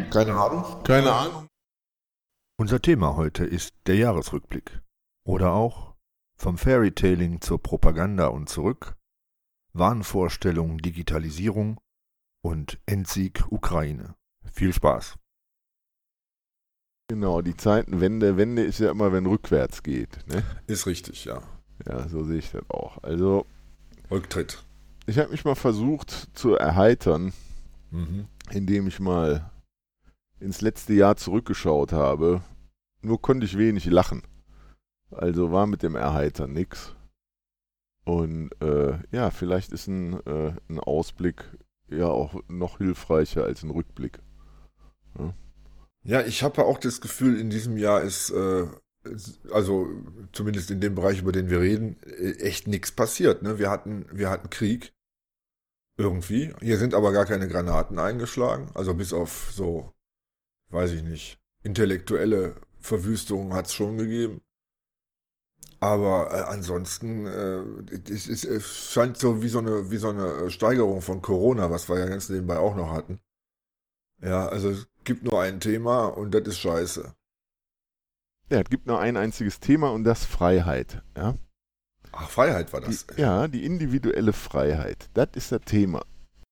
Keine Ahnung. Keine Ahnung. Unser Thema heute ist der Jahresrückblick. Oder auch vom Fairytailing zur Propaganda und zurück, Wahnvorstellung Digitalisierung und Endsieg Ukraine. Viel Spaß. Genau, die Zeitenwende. Wende ist ja immer, wenn rückwärts geht. Ne? Ist richtig, ja. Ja, so sehe ich das auch. Also, Rücktritt. ich habe mich mal versucht zu erheitern, Mhm. indem ich mal ins letzte Jahr zurückgeschaut habe. Nur konnte ich wenig lachen. Also war mit dem Erheitern nix. Und ja, vielleicht ist ein Ausblick ja auch noch hilfreicher als ein Rückblick. Ja, ich habe ja auch das Gefühl, in diesem Jahr ist, also zumindest in dem Bereich, über den wir reden, echt nichts passiert. Ne? Wir hatten Krieg. Irgendwie. Hier sind aber gar keine Granaten eingeschlagen. Also bis auf so, weiß ich nicht, intellektuelle Verwüstungen hat es schon gegeben. Aber ansonsten, es scheint so wie so eine Steigerung von Corona, was wir ja ganz nebenbei auch noch hatten. Ja, also es gibt nur ein Thema und das ist scheiße. Ja, es gibt nur ein einziges Thema und das Freiheit. Ja? Ach, Freiheit war das. Die individuelle Freiheit. Das ist das Thema.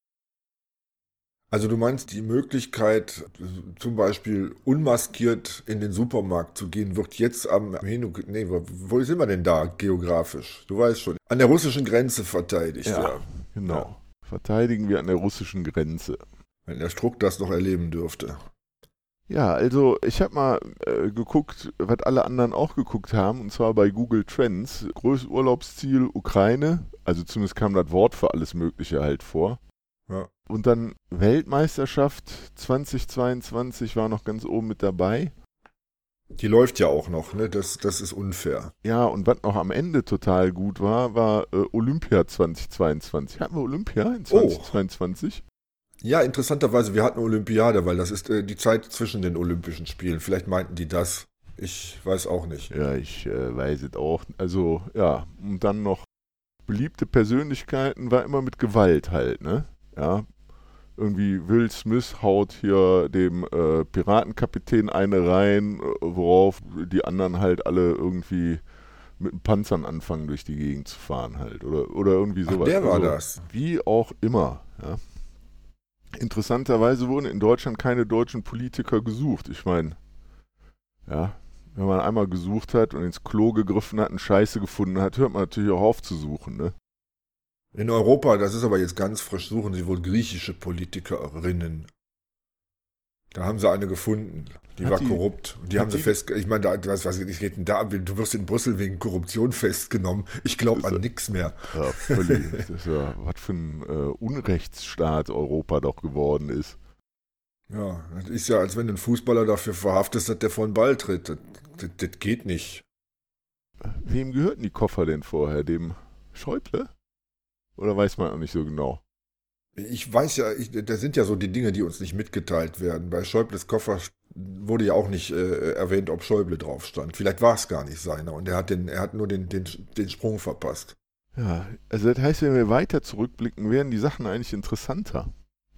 Also du meinst, die Möglichkeit, zum Beispiel unmaskiert in den Supermarkt zu gehen, wird jetzt wo sind wir denn da geografisch? Du weißt schon, an der russischen Grenze verteidigt. Ja. Genau. Ja. Verteidigen wir an der russischen Grenze. Wenn der Struck das noch erleben dürfte. Ja, also ich habe mal geguckt, was alle anderen auch geguckt haben, und zwar bei Google Trends. Größtes Urlaubsziel Ukraine, also zumindest kam das Wort für alles Mögliche halt vor. Ja. Und dann Weltmeisterschaft 2022 war noch ganz oben mit dabei. Die läuft ja auch noch, ne? Das ist unfair. Ja, und was noch am Ende total gut war Olympia 2022. Hatten wir Olympia in 2022? Ja, interessanterweise, wir hatten Olympiade, weil das ist die Zeit zwischen den Olympischen Spielen. Vielleicht meinten die das. Ich weiß auch nicht. Ja, ich weiß es auch. Also, ja, und dann noch beliebte Persönlichkeiten war immer mit Gewalt halt, ne? Ja, irgendwie Will Smith haut hier dem Piratenkapitän eine rein, worauf die anderen halt alle irgendwie mit den Panzern anfangen, durch die Gegend zu fahren halt. Oder irgendwie sowas. Ach, der war also, das. Wie auch immer, ja. Interessanterweise wurden in Deutschland keine deutschen Politiker gesucht. Ich meine, ja, wenn man einmal gesucht hat und ins Klo gegriffen hat und Scheiße gefunden hat, hört man natürlich auch auf zu suchen, ne? In Europa, das ist aber jetzt ganz frisch, suchen sie wohl griechische Politikerinnen. Da haben sie eine gefunden. Die war korrupt. Und die haben sie ich meine, du wirst in Brüssel wegen Korruption festgenommen. Ich glaube an nichts mehr. Ja, völlig. Das ist ja, was für ein Unrechtsstaat Europa doch geworden ist. Ja, das ist ja, als wenn du einen Fußballer dafür verhaftest, dass der vor den Ball tritt. Das geht nicht. Wem gehörten die Koffer denn vorher? Dem Schäuble? Oder weiß man auch nicht so genau? Ich weiß ja, das sind ja so die Dinge, die uns nicht mitgeteilt werden. Bei Schäubles Koffer wurde ja auch nicht erwähnt, ob Schäuble drauf stand. Vielleicht war es gar nicht seiner und er hat nur den Sprung verpasst. Ja, also das heißt, wenn wir weiter zurückblicken, werden die Sachen eigentlich interessanter.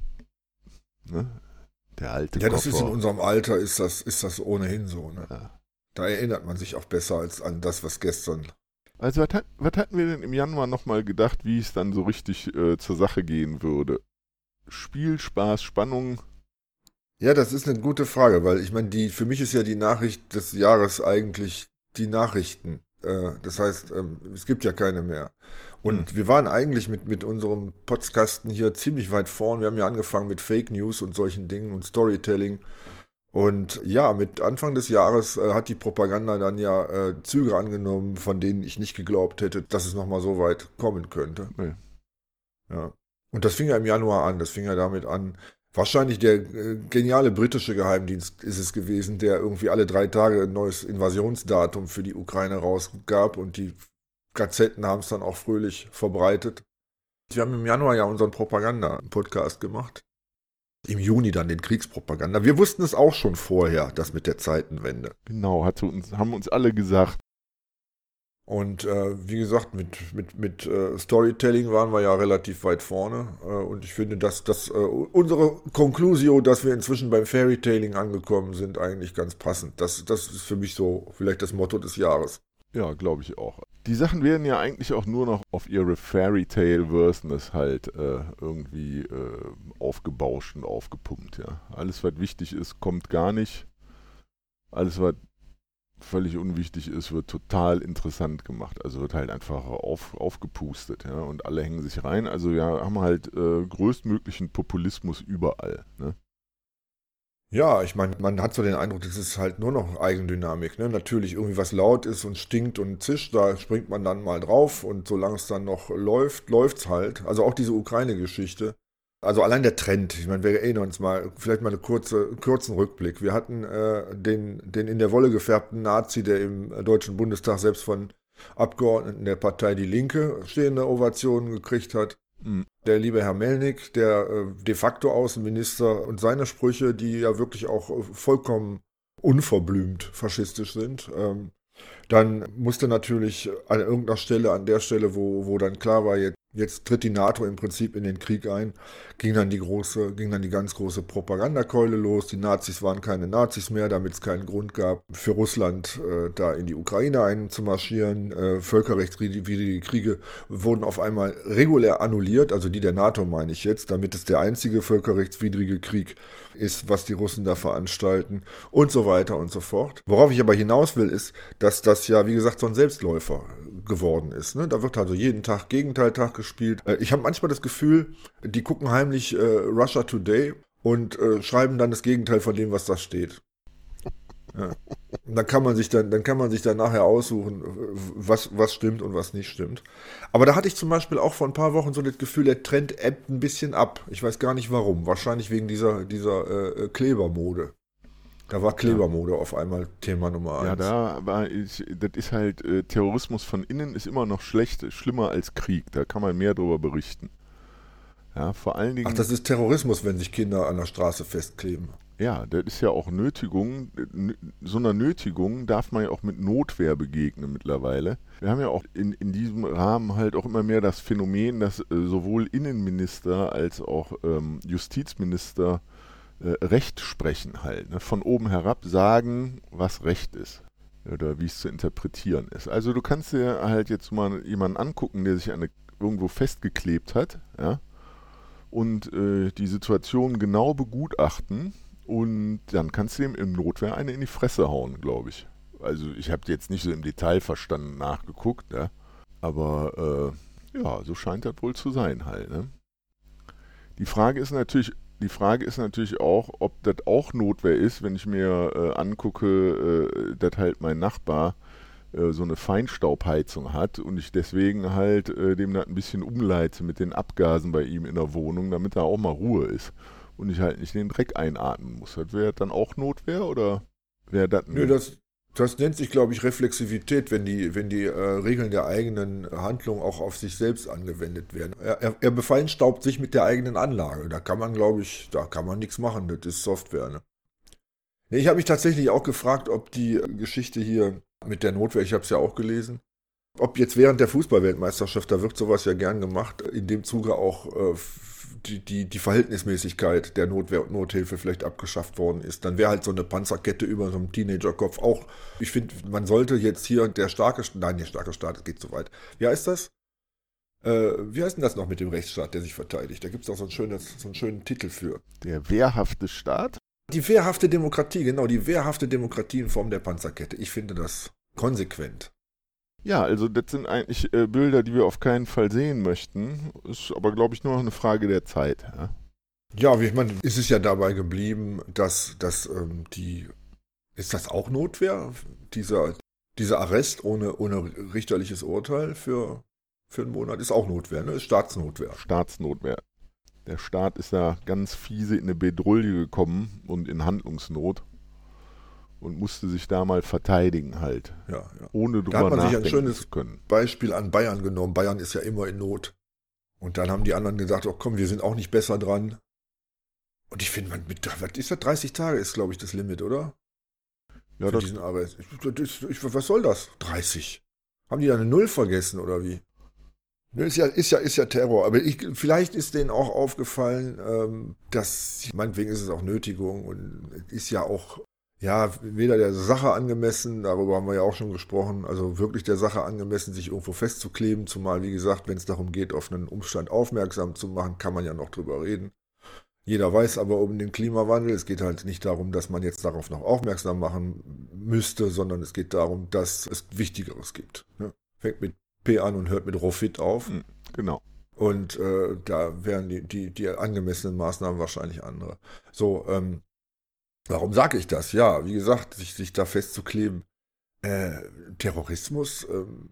Ne? Der alte Koffer. Ja, das ist in unserem Alter, ist das ohnehin so. Ne? Ja. Da erinnert man sich auch besser als an das, was gestern. Also was hatten wir denn im Januar nochmal gedacht, wie es dann so richtig zur Sache gehen würde? Spiel, Spaß, Spannung? Ja, das ist eine gute Frage, weil ich meine, für mich ist ja die Nachricht des Jahres eigentlich die Nachrichten. Das heißt, es gibt ja keine mehr. Und wir waren eigentlich mit unserem Podcasten hier ziemlich weit vorn. Wir haben ja angefangen mit Fake News und solchen Dingen und Storytelling. Und ja, mit Anfang des Jahres hat die Propaganda dann ja Züge angenommen, von denen ich nicht geglaubt hätte, dass es nochmal so weit kommen könnte. Nee. Ja. Und das fing ja im Januar an. Das fing ja damit an. Wahrscheinlich der geniale britische Geheimdienst ist es gewesen, der irgendwie alle 3 Tage ein neues Invasionsdatum für die Ukraine rausgab und die Gazetten haben es dann auch fröhlich verbreitet. Wir haben im Januar ja unseren Propaganda-Podcast gemacht. Im Juni dann den Kriegspropaganda. Wir wussten es auch schon vorher, das mit der Zeitenwende. Genau, haben uns alle gesagt. Und wie gesagt, mit Storytelling waren wir ja relativ weit vorne. Und ich finde, dass unsere Conclusio, dass wir inzwischen beim Fairytailing angekommen sind, eigentlich ganz passend. Das ist für mich so vielleicht das Motto des Jahres. Ja, glaube ich auch. Die Sachen werden ja eigentlich auch nur noch auf ihre Fairy-Tale-Versiones halt irgendwie aufgebauscht und aufgepumpt, ja. Alles, was wichtig ist, kommt gar nicht. Alles, was völlig unwichtig ist, wird total interessant gemacht. Also wird halt einfach aufgepustet, ja. Und alle hängen sich rein. Also wir haben halt größtmöglichen Populismus überall, ne? Ja, ich meine, man hat so den Eindruck, das ist halt nur noch Eigendynamik, ne? Natürlich irgendwie was laut ist und stinkt und zischt, da springt man dann mal drauf und solange es dann noch läuft, läuft's halt. Also auch diese Ukraine-Geschichte. Also allein der Trend, ich meine, wir erinnern uns mal, vielleicht mal einen kurzen Rückblick. Wir hatten den in der Wolle gefärbten Nazi, der im Deutschen Bundestag selbst von Abgeordneten der Partei Die Linke stehende Ovationen gekriegt hat. Mhm. Der liebe Herr Melnik, der de facto Außenminister und seine Sprüche, die ja wirklich auch vollkommen unverblümt faschistisch sind. Dann musste natürlich an irgendeiner Stelle, an der Stelle, wo dann klar war, jetzt tritt die NATO im Prinzip in den Krieg ein, ging dann die ganz große Propagandakeule los. Die Nazis waren keine Nazis mehr, damit es keinen Grund gab, für Russland da in die Ukraine einzumarschieren. Völkerrechtswidrige Kriege wurden auf einmal regulär annulliert, also die der NATO meine ich jetzt, damit es der einzige völkerrechtswidrige Krieg ist, was die Russen da veranstalten und so weiter und so fort. Worauf ich aber hinaus will, ist, dass das ja, wie gesagt, so ein Selbstläufer geworden ist. Ne? Da wird also jeden Tag Gegenteiltag gespielt. Ich habe manchmal das Gefühl, die gucken heimlich Russia Today und schreiben dann das Gegenteil von dem, was da steht. Ja. Und dann kann man sich dann nachher aussuchen, was stimmt und was nicht stimmt. Aber da hatte ich zum Beispiel auch vor ein paar Wochen so das Gefühl, der Trend ebbt ein bisschen ab. Ich weiß gar nicht warum. Wahrscheinlich wegen dieser Klebermode. Da war Klebermode auf einmal Thema Nummer 1. Ja, das ist halt, Terrorismus von innen ist immer noch schlimmer als Krieg. Da kann man mehr darüber berichten. Ja, vor allen Dingen. Ach, das ist Terrorismus, wenn sich Kinder an der Straße festkleben. Ja, das ist ja auch Nötigung. So einer Nötigung darf man ja auch mit Notwehr begegnen mittlerweile. Wir haben ja auch in diesem Rahmen halt auch immer mehr das Phänomen, dass sowohl Innenminister als auch Justizminister Recht sprechen halt. Ne? Von oben herab sagen, was Recht ist. Oder wie es zu interpretieren ist. Also du kannst dir halt jetzt mal jemanden angucken, der sich irgendwo festgeklebt hat, ja, und die Situation genau begutachten und dann kannst du ihm im Notwehr eine in die Fresse hauen, glaube ich. Also ich habe jetzt nicht so im Detail verstanden nachgeguckt, ja, aber ja, so scheint das wohl zu sein halt. Ne? Die Frage ist natürlich auch, ob das auch Notwehr ist, wenn ich mir angucke, dass halt mein Nachbar so eine Feinstaubheizung hat und ich deswegen halt dem das ein bisschen umleite mit den Abgasen bei ihm in der Wohnung, damit da auch mal Ruhe ist und ich halt nicht den Dreck einatmen muss. Das wäre dann auch Notwehr oder wäre das... Nö, das nennt sich, glaube ich, Reflexivität, wenn die Regeln der eigenen Handlung auch auf sich selbst angewendet werden. Er befeinstaubt sich mit der eigenen Anlage. Da kann man, glaube ich, nichts machen. Das ist Software. Ne? Nee, ich habe mich tatsächlich auch gefragt, ob die Geschichte hier mit der Notwehr, ich habe es ja auch gelesen, ob jetzt während der Fußballweltmeisterschaft, da wird sowas ja gern gemacht, in dem Zuge auch die Verhältnismäßigkeit der Nothilfe vielleicht abgeschafft worden ist. Dann wäre halt so eine Panzerkette über so einem Teenagerkopf auch. Ich finde, man sollte jetzt hier der starke Staat, das geht zu weit. Wie heißt das? Wie heißt denn das noch mit dem Rechtsstaat, der sich verteidigt? Da gibt es auch so einen schönen Titel für. Der wehrhafte Staat? Die wehrhafte Demokratie, genau, die wehrhafte Demokratie in Form der Panzerkette. Ich finde das konsequent. Ja, also das sind eigentlich Bilder, die wir auf keinen Fall sehen möchten. Ist aber, glaube ich, nur noch eine Frage der Zeit. Ja, ich meine, ist es ja dabei geblieben, dass ist das auch Notwehr? Dieser Arrest ohne richterliches Urteil für einen Monat ist auch Notwehr, ne? Ist Staatsnotwehr. Staatsnotwehr. Der Staat ist da ganz fiese in eine Bedrulle gekommen und in Handlungsnot. Und musste sich da mal verteidigen halt. Ja. Ohne drüber nachdenken zu können. Da hat man sich ein schönes Beispiel an Bayern genommen. Bayern ist ja immer in Not. Und dann haben die anderen gesagt, oh komm, wir sind auch nicht besser dran. Und ich finde, was ist das? 30 Tage ist, glaube ich, das Limit, oder? Ja, für diesen Arrest. Was soll das? 30. Haben die da eine Null vergessen oder wie? Ne, ist ja Terror. Aber vielleicht ist denen auch aufgefallen, dass, meinetwegen ist es auch Nötigung und ist ja auch, ja, weder der Sache angemessen, darüber haben wir ja auch schon gesprochen, also wirklich der Sache angemessen, sich irgendwo festzukleben, zumal, wie gesagt, wenn es darum geht, auf einen Umstand aufmerksam zu machen, kann man ja noch drüber reden. Jeder weiß aber um den Klimawandel, es geht halt nicht darum, dass man jetzt darauf noch aufmerksam machen müsste, sondern es geht darum, dass es Wichtigeres gibt. Ne? Fängt mit P an und hört mit Profit auf. Genau. Und da wären die angemessenen Maßnahmen wahrscheinlich andere. So, warum sage ich das? Ja, wie gesagt, sich da festzukleben. Terrorismus,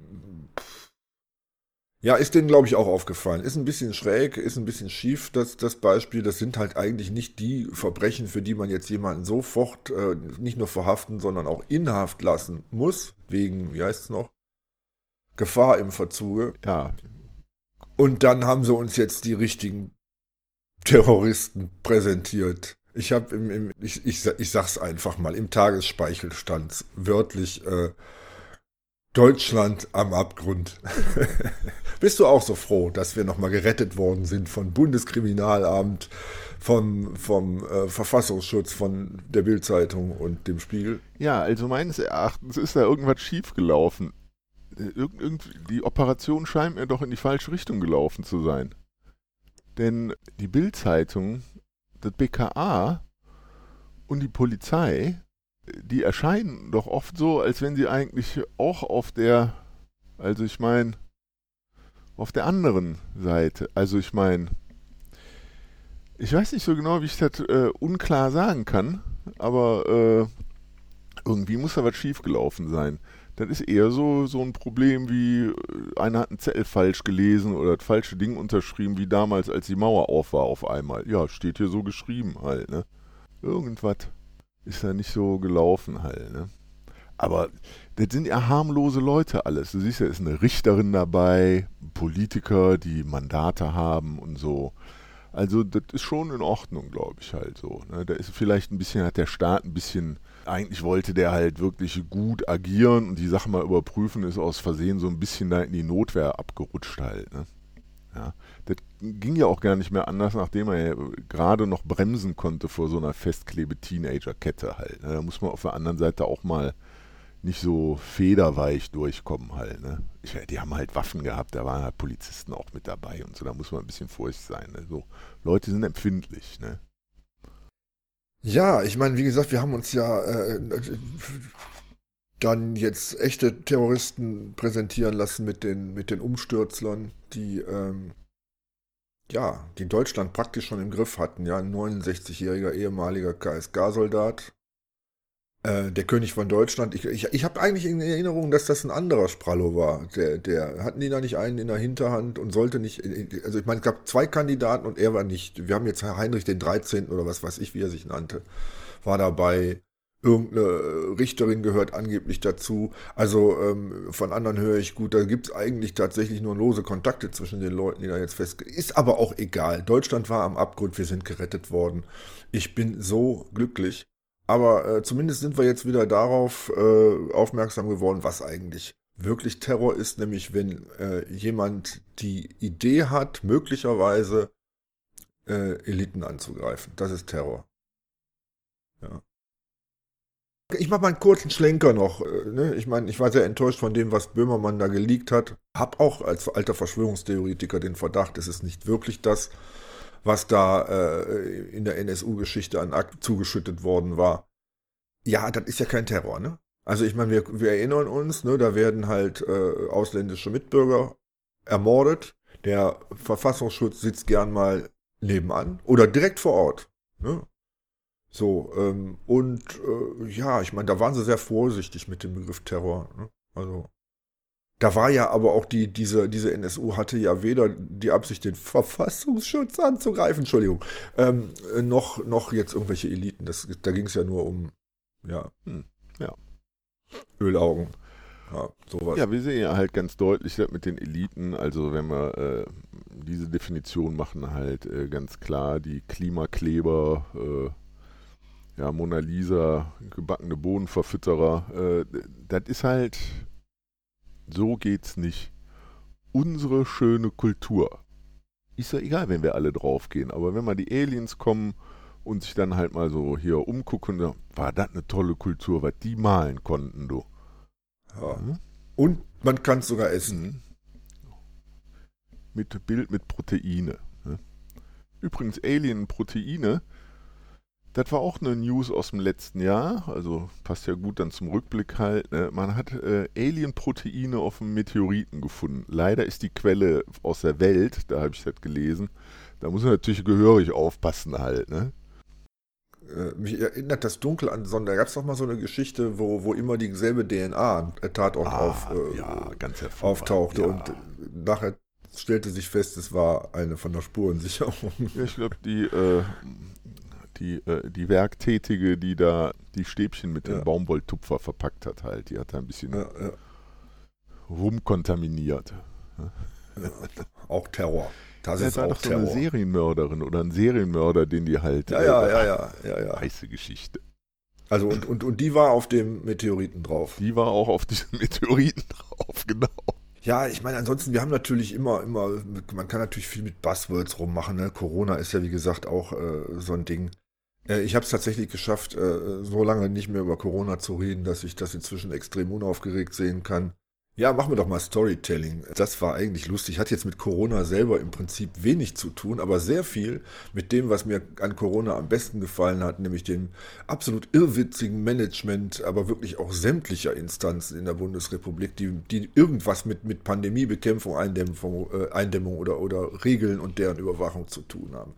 ja, ist denen, glaube ich, auch aufgefallen. Ist ein bisschen schräg, ist ein bisschen schief, das Beispiel. Das sind halt eigentlich nicht die Verbrechen, für die man jetzt jemanden sofort nicht nur verhaften, sondern auch in Haft lassen muss, wegen, wie heißt es noch, Gefahr im Verzuge. Ja. Und dann haben sie uns jetzt die richtigen Terroristen präsentiert. Ich habe ich sag's einfach mal, im Tagesspeichel stand wörtlich Deutschland am Abgrund. Bist du auch so froh, dass wir nochmal gerettet worden sind von Bundeskriminalamt, vom Verfassungsschutz, von der Bild-Zeitung und dem Spiegel? Ja, also meines Erachtens ist da irgendwas schiefgelaufen. Die Operation scheint mir doch in die falsche Richtung gelaufen zu sein. Denn die Bild-Zeitung, das BKA und die Polizei, die erscheinen doch oft so, als wenn sie eigentlich auch auf der anderen Seite, ich weiß nicht so genau, wie ich das unklar sagen kann, aber irgendwie muss da was schiefgelaufen sein. Das ist eher so ein Problem wie, einer hat einen Zettel falsch gelesen oder das falsche Ding unterschrieben, wie damals, als die Mauer auf war auf einmal. Ja, steht hier so geschrieben halt, ne? Irgendwas ist da nicht so gelaufen halt, ne? Aber das sind ja harmlose Leute alles. Du siehst ja, ist eine Richterin dabei, Politiker, die Mandate haben und so. Also das ist schon in Ordnung, glaube ich halt so. Ne? Da ist vielleicht hat der Staat ein bisschen, eigentlich wollte der halt wirklich gut agieren und die Sache mal überprüfen, ist aus Versehen so ein bisschen da in die Notwehr abgerutscht halt. Ne? Ja, das ging ja auch gar nicht mehr anders, nachdem er ja gerade noch bremsen konnte vor so einer Festklebe-Teenager-Kette halt. Ne? Da muss man auf der anderen Seite auch mal nicht so federweich durchkommen halt. Ne? Die haben halt Waffen gehabt, da waren halt Polizisten auch mit dabei und so, da muss man ein bisschen vorsichtig sein. Ne? So, Leute sind empfindlich. Ne? Ja, ich meine, wie gesagt, wir haben uns ja dann jetzt echte Terroristen präsentieren lassen mit den Umstürzlern, die Deutschland praktisch schon im Griff hatten. Ja, ein 69-jähriger ehemaliger KSK-Soldat, der König von Deutschland. Ich habe eigentlich in Erinnerung, dass das ein anderer Sprallo war. Hatten die da nicht einen in der Hinterhand und sollte nicht, also ich meine, es gab 2 Kandidaten und er war nicht. Wir haben jetzt Heinrich den 13. oder was weiß ich, wie er sich nannte, war dabei. Irgendeine Richterin gehört angeblich dazu. Also von anderen höre ich, gut, da gibt es eigentlich tatsächlich nur lose Kontakte zwischen den Leuten, die da jetzt ist aber auch egal. Deutschland war am Abgrund, wir sind gerettet worden. Ich bin so glücklich. Aber zumindest sind wir jetzt wieder darauf aufmerksam geworden, was eigentlich wirklich Terror ist, nämlich wenn jemand die Idee hat, möglicherweise Eliten anzugreifen. Das ist Terror. Ja. Ich mache mal einen kurzen Schlenker noch. Ne? Ich meine, ich war sehr enttäuscht von dem, was Böhmermann da geleakt hat. Hab auch als alter Verschwörungstheoretiker den Verdacht, es ist nicht wirklich das, was da in der NSU-Geschichte an Akt zugeschüttet worden war. Ja, das ist ja kein Terror, ne? Also ich meine, wir erinnern uns, ne, da werden halt ausländische Mitbürger ermordet. Der Verfassungsschutz sitzt gern mal nebenan oder direkt vor Ort. Ne? So, ja, ich meine, da waren sie sehr vorsichtig mit dem Begriff Terror. Ne? Also, da war ja aber auch diese NSU hatte ja weder die Absicht, den Verfassungsschutz anzugreifen, Entschuldigung, noch jetzt irgendwelche Eliten. Da ging es ja nur um, ja, Ölaugen. Ja, sowas. Ja, wir sehen ja halt ganz deutlich das mit den Eliten, also wenn wir diese Definition machen, halt ganz klar die Klimakleber, Mona Lisa, gebackene Bodenverfütterer, das ist halt So geht's nicht. Unsere schöne Kultur. Ist ja egal, wenn wir alle draufgehen, aber wenn mal die Aliens kommen und sich dann halt mal so hier umgucken, dann war das eine tolle Kultur, was die malen konnten, du. Ja. Und man kann es sogar essen. Mit Bild mit Proteine. Übrigens, Alien-Proteine, das war auch eine News aus dem letzten Jahr, also passt ja gut dann zum Rückblick halt. Ne? Man hat Alien-Proteine auf einem Meteoriten gefunden. Leider ist die Quelle aus der Welt, da habe ich das gelesen. Da muss man natürlich gehörig aufpassen halt. Ne? Mich erinnert das dunkel an da gab es doch mal so eine Geschichte, wo immer dieselbe DNA-Tatort ganz auftauchte ja. und nachher stellte sich fest, es war eine von der Spurensicherung. Ja, ich glaube, die Werktätige, die da die Stäbchen mit dem Baumwolltupfer verpackt hat halt, die hat da ein bisschen rumkontaminiert. Ja, auch Terror. Das ist war auch doch so Terror. eine Serienmörderin oder ein Serienmörder, den die halt... Ja. Heiße Geschichte. Also und die war auf dem Meteoriten drauf. Die war auch auf diesem Meteoriten drauf, genau. Ja, ich meine, ansonsten, wir haben natürlich immer, man kann natürlich viel mit Buzzwords rummachen. Ne? Corona ist ja, wie gesagt, auch so ein Ding. Ich habe es tatsächlich geschafft, so lange nicht mehr über Corona zu reden, dass ich das inzwischen extrem unaufgeregt sehen kann. Ja, machen wir doch mal Storytelling. Das war eigentlich lustig. Hat jetzt mit Corona selber im Prinzip wenig zu tun, aber sehr viel mit dem, was mir an Corona am besten gefallen hat, nämlich dem absolut irrwitzigen Management, aber wirklich auch sämtlicher Instanzen in der Bundesrepublik, die irgendwas mit Pandemiebekämpfung, Eindämmung oder Regeln und deren Überwachung zu tun haben.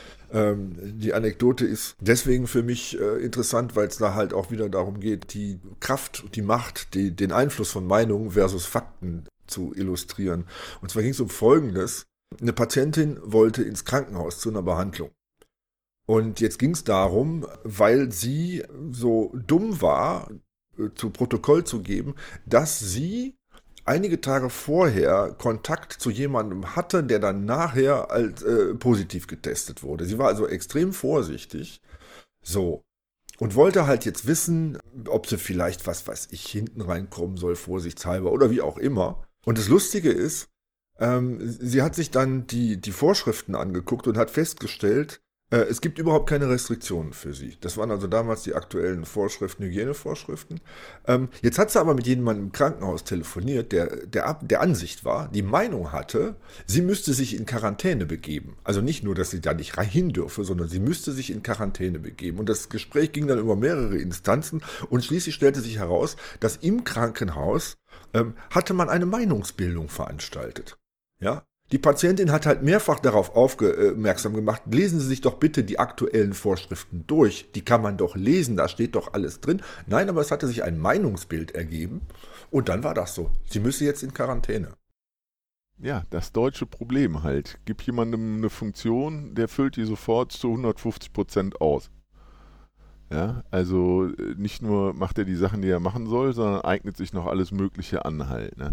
Die Anekdote ist deswegen für mich interessant, weil es da halt auch wieder darum geht, die Kraft, die Macht, den Einfluss von Meinungen versus Fakten zu illustrieren. Und zwar ging es um Folgendes. Eine Patientin wollte ins Krankenhaus zu einer Behandlung. Und jetzt ging es darum, weil sie so dumm war, zu Protokoll zu geben, dass sie einige Tage vorher Kontakt zu jemandem hatte, der dann nachher als positiv getestet wurde. Sie war also extrem vorsichtig. So. Und wollte halt jetzt wissen, ob sie vielleicht, was weiß ich, hinten reinkommen soll, vorsichtshalber oder wie auch immer. Und das Lustige ist, sie hat sich dann die Vorschriften angeguckt und hat festgestellt, es gibt überhaupt keine Restriktionen für sie. Das waren also damals die aktuellen Vorschriften, Hygienevorschriften. Jetzt hat sie aber mit jemandem im Krankenhaus telefoniert, der Ansicht war, die Meinung hatte, sie müsste sich in Quarantäne begeben. Also nicht nur, dass sie da nicht rein dürfe, sondern sie müsste sich in Quarantäne begeben. Und das Gespräch ging dann über mehrere Instanzen und schließlich stellte sich heraus, dass im Krankenhaus hatte man eine Meinungsbildung veranstaltet. Ja? Die Patientin hat halt mehrfach darauf aufmerksam gemacht, lesen Sie sich doch bitte die aktuellen Vorschriften durch. Die kann man doch lesen, da steht doch alles drin. Nein, aber es hatte sich ein Meinungsbild ergeben und dann war das so. Sie müsse jetzt in Quarantäne. Ja, das deutsche Problem halt. Gib jemandem eine Funktion, der füllt die sofort zu 150% aus. Ja, also nicht nur macht er die Sachen, die er machen soll, sondern eignet sich noch alles Mögliche an halt, ne?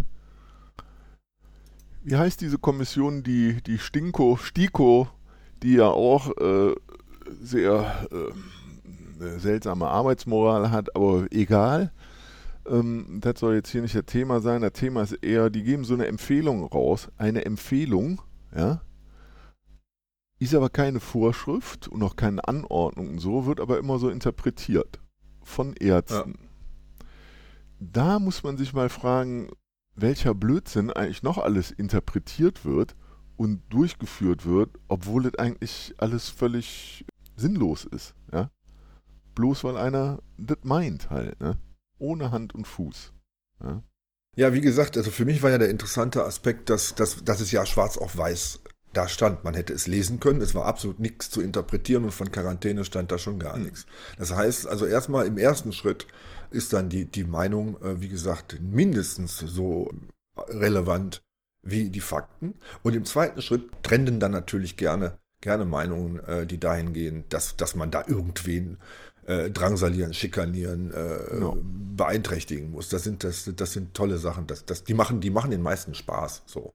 Wie heißt diese Kommission, die STIKO, die ja auch sehr seltsame Arbeitsmoral hat, aber egal. Das soll jetzt hier nicht das Thema sein. Das Thema ist eher, die geben so eine Empfehlung raus. Eine Empfehlung, ja, ist aber keine Vorschrift und auch keine Anordnung und so, wird aber immer so interpretiert von Ärzten. Ja. Da muss man sich mal fragen, welcher Blödsinn eigentlich noch alles interpretiert wird und durchgeführt wird, obwohl es eigentlich alles völlig sinnlos ist. Ja? Bloß weil einer das meint halt, ne? Ohne Hand und Fuß. Ja? Ja, wie gesagt, also für mich war ja der interessante Aspekt, dass es ja schwarz auf weiß da stand. Man hätte es lesen können, es war absolut nichts zu interpretieren und von Quarantäne stand da schon gar nichts. Das heißt, also erstmal im ersten Schritt ist dann die Meinung, wie gesagt, mindestens so relevant wie die Fakten. Und im zweiten Schritt trenden dann natürlich gerne Meinungen, die dahin gehen, dass man da irgendwen drangsalieren, schikanieren, beeinträchtigen muss. Das sind tolle Sachen. Die machen den meisten Spaß. So.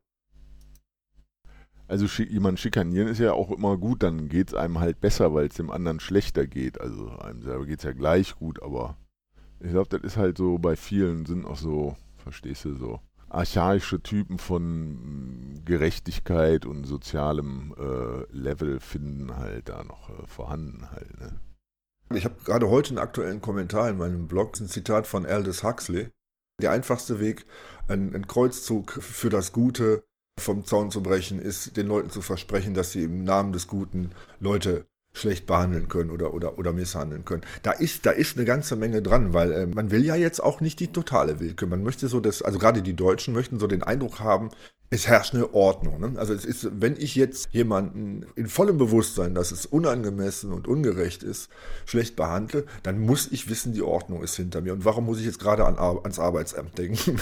Also jemanden schikanieren ist ja auch immer gut, dann geht es einem halt besser, weil es dem anderen schlechter geht. Also einem selber geht es ja gleich gut, aber ich glaube, das ist halt so, bei vielen sind auch so, verstehst du, so archaische Typen von Gerechtigkeit und sozialem Level finden halt da noch vorhanden halt. Ne? Ich habe gerade heute einen aktuellen Kommentar in meinem Blog, ein Zitat von Aldous Huxley. Der einfachste Weg, einen Kreuzzug für das Gute vom Zaun zu brechen, ist, den Leuten zu versprechen, dass sie im Namen des Guten Leute schlecht behandeln können oder misshandeln können. Da ist eine ganze Menge dran, weil man will ja jetzt auch nicht die totale Willkür. Man möchte so also gerade die Deutschen möchten so den Eindruck haben, es herrscht eine Ordnung. Ne? Also es ist, wenn ich jetzt jemanden in vollem Bewusstsein, dass es unangemessen und ungerecht ist, schlecht behandle, dann muss ich wissen, die Ordnung ist hinter mir. Und warum muss ich jetzt gerade ans Arbeitsamt denken?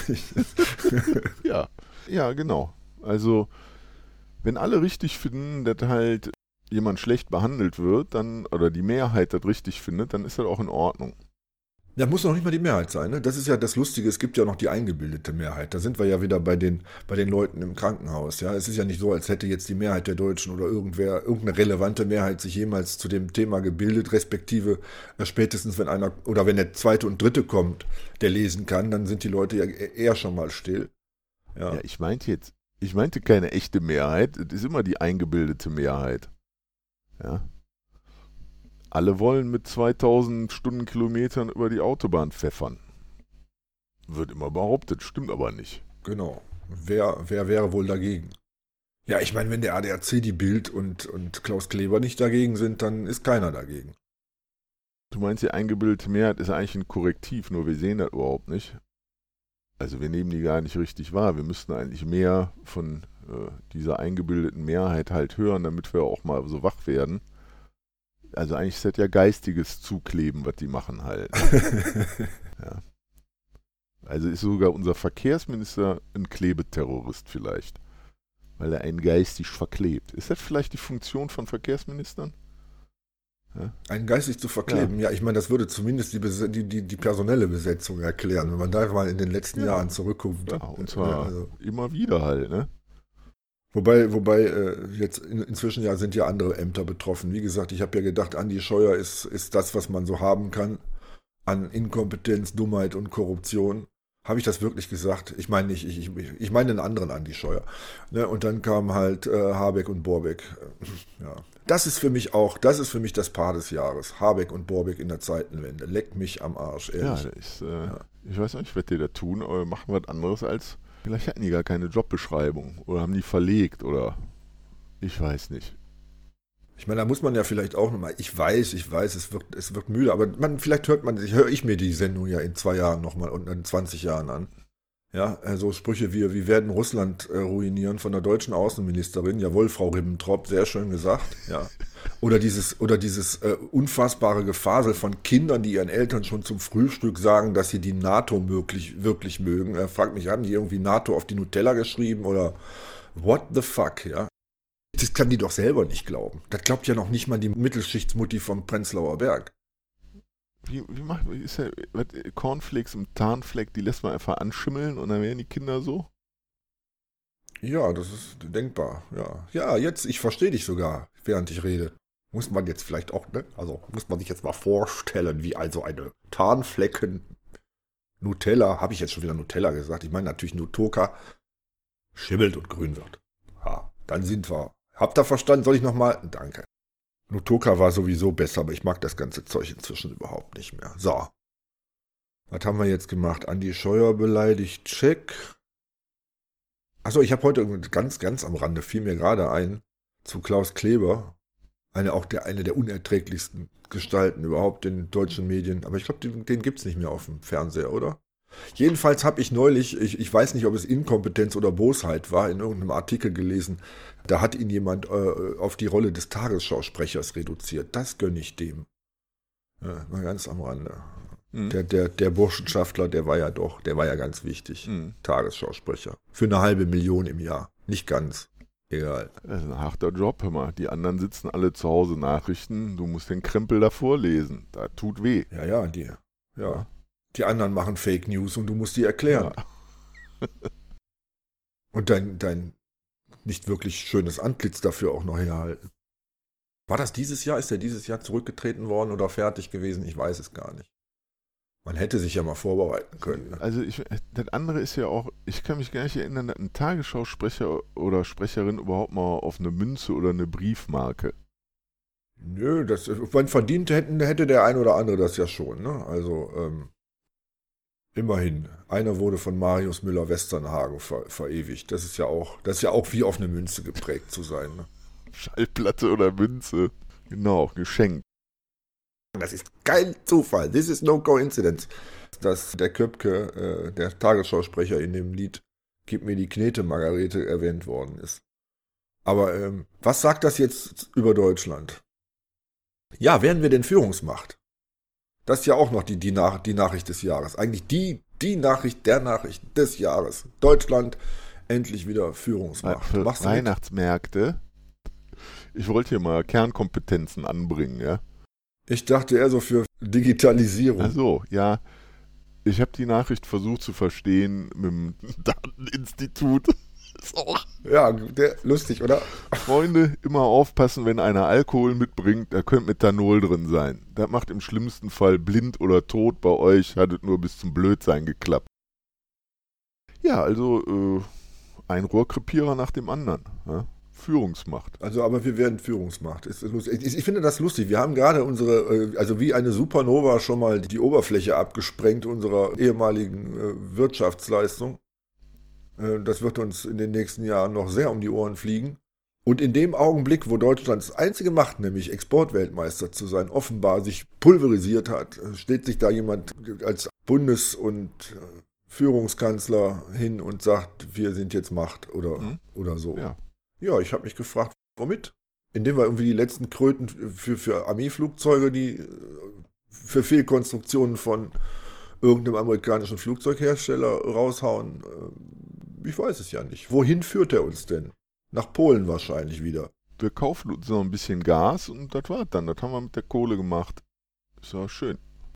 Ja, genau. Also wenn alle richtig finden, dass halt jemand schlecht behandelt wird, dann, oder die Mehrheit das richtig findet, dann ist das auch in Ordnung. Ja, muss noch nicht mal die Mehrheit sein. Ne? Das ist ja das Lustige, es gibt ja noch die eingebildete Mehrheit. Da sind wir ja wieder bei den Leuten im Krankenhaus. Ja? Es ist ja nicht so, als hätte jetzt die Mehrheit der Deutschen oder irgendeine relevante Mehrheit sich jemals zu dem Thema gebildet, respektive spätestens wenn der zweite und dritte kommt, der lesen kann, dann sind die Leute ja eher schon mal still. Ja, ich meinte keine echte Mehrheit, es ist immer die eingebildete Mehrheit. Ja. Alle wollen mit 2000 Stundenkilometern über die Autobahn pfeffern. Wird immer behauptet, stimmt aber nicht. Genau. Wer wäre wohl dagegen? Ja, ich meine, wenn der ADAC, die Bild und Klaus Kleber nicht dagegen sind, dann ist keiner dagegen. Du meinst, die eingebildete Mehrheit ist eigentlich ein Korrektiv, nur wir sehen das überhaupt nicht. Also wir nehmen die gar nicht richtig wahr. Wir müssten eigentlich mehr von dieser eingebildeten Mehrheit halt hören, damit wir auch mal so wach werden. Also eigentlich ist das ja geistiges Zukleben, was die machen halt. Ja. Also ist sogar unser Verkehrsminister ein Klebeterrorist vielleicht, weil er einen geistig verklebt. Ist das vielleicht die Funktion von Verkehrsministern? Ja? Einen geistig zu verkleben? Ja, ich meine, das würde zumindest die personelle Besetzung erklären, wenn man da mal in den letzten Jahren zurückkommt. Ja, und zwar immer wieder halt, ne? Wobei jetzt inzwischen ja sind ja andere Ämter betroffen. Wie gesagt, ich habe ja gedacht, Andi Scheuer ist das, was man so haben kann an Inkompetenz, Dummheit und Korruption. Habe ich das wirklich gesagt? Ich meine nicht, ich meine einen anderen Andi Scheuer. Ne? Und dann kamen halt Habeck und Borbeck. Ja. Das ist für mich das Paar des Jahres. Habeck und Borbeck in der Zeitenwende. Leckt mich am Arsch, ehrlich. Ich weiß nicht, was die da tun, aber machen was anderes als... Vielleicht hatten die gar keine Jobbeschreibung oder haben die verlegt oder ich weiß nicht. Ich meine, da muss man ja vielleicht auch nochmal, ich weiß, es wird müde, aber höre ich mir die Sendung ja in 2 Jahren nochmal und in 20 Jahren an. Ja, also Sprüche wie, wir werden Russland ruinieren von der deutschen Außenministerin. Jawohl, Frau Ribbentrop, sehr schön gesagt. Ja. Oder dieses unfassbare Gefasel von Kindern, die ihren Eltern schon zum Frühstück sagen, dass sie die NATO wirklich mögen. Er fragt mich, haben die irgendwie NATO auf die Nutella geschrieben oder what the fuck, ja? Das kann die doch selber nicht glauben. Das glaubt ja noch nicht mal die Mittelschichtsmutti vom Prenzlauer Berg. Ist ja Cornflakes im Tarnfleck, die lässt man einfach anschimmeln und dann werden die Kinder so? Ja, das ist denkbar, ja. Ja, jetzt, ich verstehe dich sogar, während ich rede. Muss man jetzt vielleicht auch, ne? Also muss man sich jetzt mal vorstellen, wie also eine Tarnflecken Nutella, habe ich jetzt schon wieder Nutella gesagt, ich meine natürlich Nutoka, schimmelt und grün wird. Ja, dann sind wir. Habt ihr verstanden? Soll ich nochmal? Danke. Nutoka war sowieso besser, aber ich mag das ganze Zeug inzwischen überhaupt nicht mehr. So. Was haben wir jetzt gemacht? Andi Scheuer beleidigt, check. Achso, ich habe heute ganz am Rande, fiel mir gerade ein, zu Klaus Kleber. Eine der unerträglichsten Gestalten überhaupt in deutschen Medien. Aber ich glaube, den gibt es nicht mehr auf dem Fernseher, oder? Jedenfalls habe ich neulich, ich weiß nicht, ob es Inkompetenz oder Bosheit war, in irgendeinem Artikel gelesen, da hat ihn jemand auf die Rolle des Tagesschausprechers reduziert. Das gönne ich dem. Ja, mal ganz am Rande. Mhm. Der Burschenschaftler, der war ja ganz wichtig. Mhm. Tagesschausprecher. Für 500.000 im Jahr. Nicht ganz. Egal. Das ist ein harter Job, hör mal. Die anderen sitzen alle zu Hause Nachrichten, du musst den Krempel davor lesen. Da tut weh. Ja. Die anderen machen Fake News und du musst die erklären. Ja. Und dein nicht wirklich schönes Antlitz dafür auch noch herhalten. War das dieses Jahr? Ist er dieses Jahr zurückgetreten worden oder fertig gewesen? Ich weiß es gar nicht. Man hätte sich ja mal vorbereiten können. Ne? Also das andere ist ja auch, ich kann mich gar nicht erinnern, dass ein Tagesschausprecher oder Sprecherin überhaupt mal auf eine Münze oder eine Briefmarke. Nö, man verdient hätte der ein oder andere das ja schon. Ne? Also immerhin. Einer wurde von Marius Müller-Westernhagen verewigt. Das ist ja auch wie auf eine Münze geprägt zu sein. Ne? Schallplatte oder Münze. Genau, geschenkt. Das ist kein Zufall. This is no coincidence. Dass der Köpke, der Tagesschausprecher in dem Lied Gib mir die Knete, Margarete, erwähnt worden ist. Aber was sagt das jetzt über Deutschland? Ja, wären wir denn Führungsmacht? Das ist ja auch noch die Nachricht des Jahres. Eigentlich die Nachricht des Jahres. Deutschland endlich wieder Führungsmacht. Für Machst du Weihnachtsmärkte. Ich wollte hier mal Kernkompetenzen anbringen, ja. Ich dachte eher so für Digitalisierung. Ach so, ja. Ich habe die Nachricht versucht zu verstehen mit dem Dateninstitut. Ist auch. Ja, lustig, oder? Freunde, immer aufpassen, wenn einer Alkohol mitbringt, da könnte Methanol drin sein. Das macht im schlimmsten Fall blind oder tot. Bei euch hat es nur bis zum Blödsein geklappt. Ja, also ein Rohrkrepierer nach dem anderen. Ja? Führungsmacht. Also, aber wir werden Führungsmacht. Ich finde das lustig. Wir haben gerade also wie eine Supernova schon mal die Oberfläche abgesprengt unserer ehemaligen Wirtschaftsleistung. Das wird uns in den nächsten Jahren noch sehr um die Ohren fliegen. Und in dem Augenblick, wo Deutschlands einzige Macht, nämlich Exportweltmeister zu sein, offenbar sich pulverisiert hat, steht sich da jemand als Bundes- und Führungskanzler hin und sagt, wir sind jetzt Macht oder so. Ja, ich habe mich gefragt, womit? Indem wir irgendwie die letzten Kröten für Armeeflugzeuge, die für Fehlkonstruktionen von irgendeinem amerikanischen Flugzeughersteller raushauen. Ich weiß es ja nicht. Wohin führt er uns denn? Nach Polen wahrscheinlich wieder. Wir kaufen uns noch ein bisschen Gas und das war's dann. Das haben wir mit der Kohle gemacht. Ist ja schön.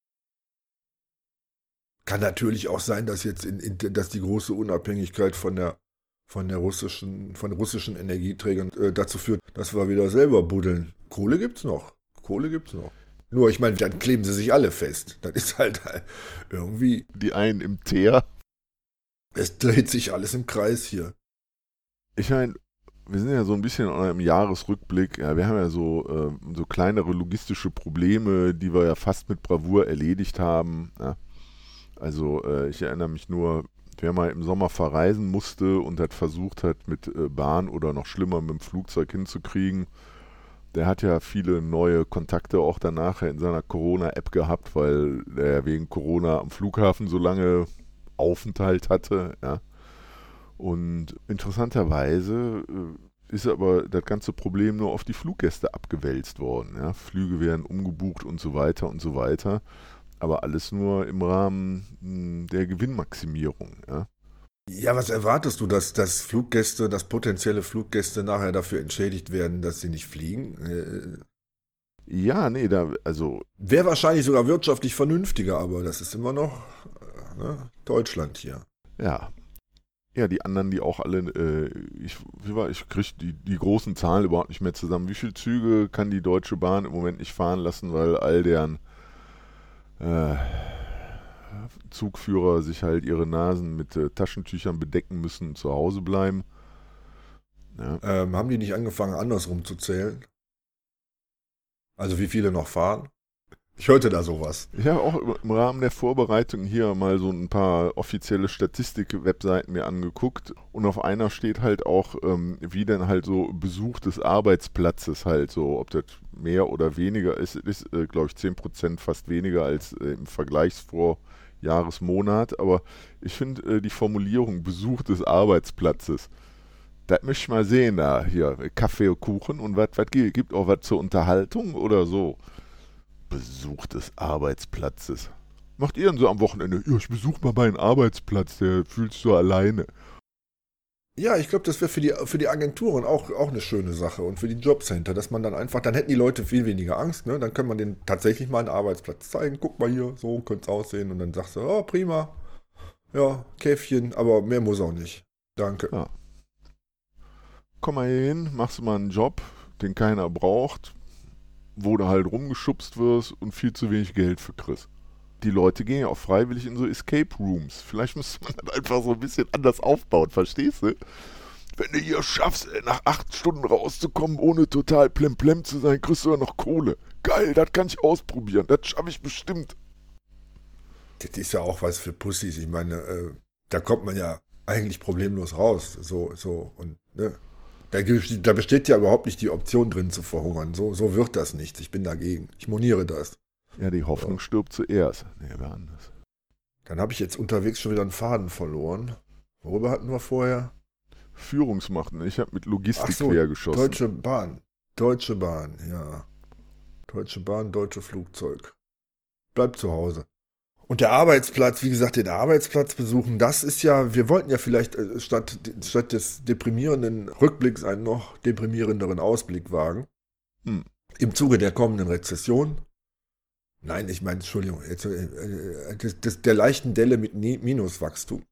Kann natürlich auch sein, dass jetzt dass die große Unabhängigkeit von russischen Energieträgern dazu führt, dass wir wieder selber buddeln. Kohle gibt's noch. Nur, ich meine, dann kleben sie sich alle fest. Das ist halt irgendwie... Die einen im Teer. Es dreht sich alles im Kreis hier. Ich meine, wir sind ja so ein bisschen im Jahresrückblick. Ja, wir haben ja so kleinere logistische Probleme, die wir ja fast mit Bravour erledigt haben. Ja. Also ich erinnere mich nur, wer mal im Sommer verreisen musste und hat versucht hat, mit Bahn oder noch schlimmer mit dem Flugzeug hinzukriegen, der hat ja viele neue Kontakte auch danach in seiner Corona-App gehabt, weil er wegen Corona am Flughafen so lange Aufenthalt hatte. Ja. Und interessanterweise ist aber das ganze Problem nur auf die Fluggäste abgewälzt worden. Ja. Flüge werden umgebucht und so weiter und so weiter. Aber alles nur im Rahmen der Gewinnmaximierung. Ja. Ja, was erwartest du, dass potenzielle Fluggäste nachher dafür entschädigt werden, dass sie nicht fliegen? Ja, nee, also... Wäre wahrscheinlich sogar wirtschaftlich vernünftiger, aber das ist immer noch Deutschland hier. Ja. Ja, die anderen, die auch alle, ich kriege die großen Zahlen überhaupt nicht mehr zusammen. Wie viele Züge kann die Deutsche Bahn im Moment nicht fahren lassen, weil all deren Zugführer sich halt ihre Nasen mit Taschentüchern bedecken müssen und zu Hause bleiben. Ja. Haben die nicht angefangen, andersrum zu zählen? Also wie viele noch fahren? Ich hörte da sowas. Ich habe auch im Rahmen der Vorbereitung hier mal so ein paar offizielle Statistik-Webseiten mir angeguckt und auf einer steht halt auch, wie denn halt so Besuch des Arbeitsplatzes halt so, ob das mehr oder weniger ist, glaube ich 10% fast weniger als im Vergleichsvorjahresmonat, aber ich finde die Formulierung Besuch des Arbeitsplatzes, das möchte ich mal sehen da, hier Kaffee und Kuchen und was gibt auch was zur Unterhaltung oder so. Besuch des Arbeitsplatzes. Macht ihr denn so am Wochenende? Ja, ich besuche mal meinen Arbeitsplatz, der fühlt sich so alleine. Ja, ich glaube, das wäre für die Agenturen auch eine schöne Sache und für die Jobcenter, dass man dann hätten die Leute viel weniger Angst, ne? Dann kann man denen tatsächlich mal einen Arbeitsplatz zeigen. Guck mal hier, so könnte es aussehen. Und dann sagst du, oh, prima. Ja, Käffchen, aber mehr muss auch nicht. Danke. Ja. Komm mal hier hin, machst du mal einen Job, den keiner braucht, wo du halt rumgeschubst wirst und viel zu wenig Geld für kriegst. die Leute gehen ja auch freiwillig in so Escape Rooms. Vielleicht müsste man das einfach so ein bisschen anders aufbauen, verstehst du? Wenn du hier schaffst, nach 8 Stunden rauszukommen, ohne total plemplem zu sein, kriegst du ja noch Kohle. Geil, das kann ich ausprobieren, das schaffe ich bestimmt. Das ist ja auch was für Pussys. Ich meine, da kommt man ja eigentlich problemlos raus. Und ne? Da besteht ja überhaupt nicht die Option drin zu verhungern. So wird das nicht. Ich bin dagegen. Ich moniere das. Ja, die Hoffnung stirbt zuerst. Nee, wer anders. Dann habe ich jetzt unterwegs schon wieder einen Faden verloren. Worüber hatten wir vorher? Führungsmacht. Ich habe mit Logistik Ach so, quergeschossen. Deutsche Bahn, ja. Deutsche Bahn, deutsche Flugzeug. Bleib zu Hause. Und der Arbeitsplatz, wie gesagt, den Arbeitsplatz besuchen, das ist ja, wir wollten ja vielleicht statt des deprimierenden Rückblicks einen noch deprimierenderen Ausblick wagen. Im Zuge der kommenden Rezession. Nein, ich meine, Entschuldigung, jetzt, der leichten Delle mit Minuswachstum.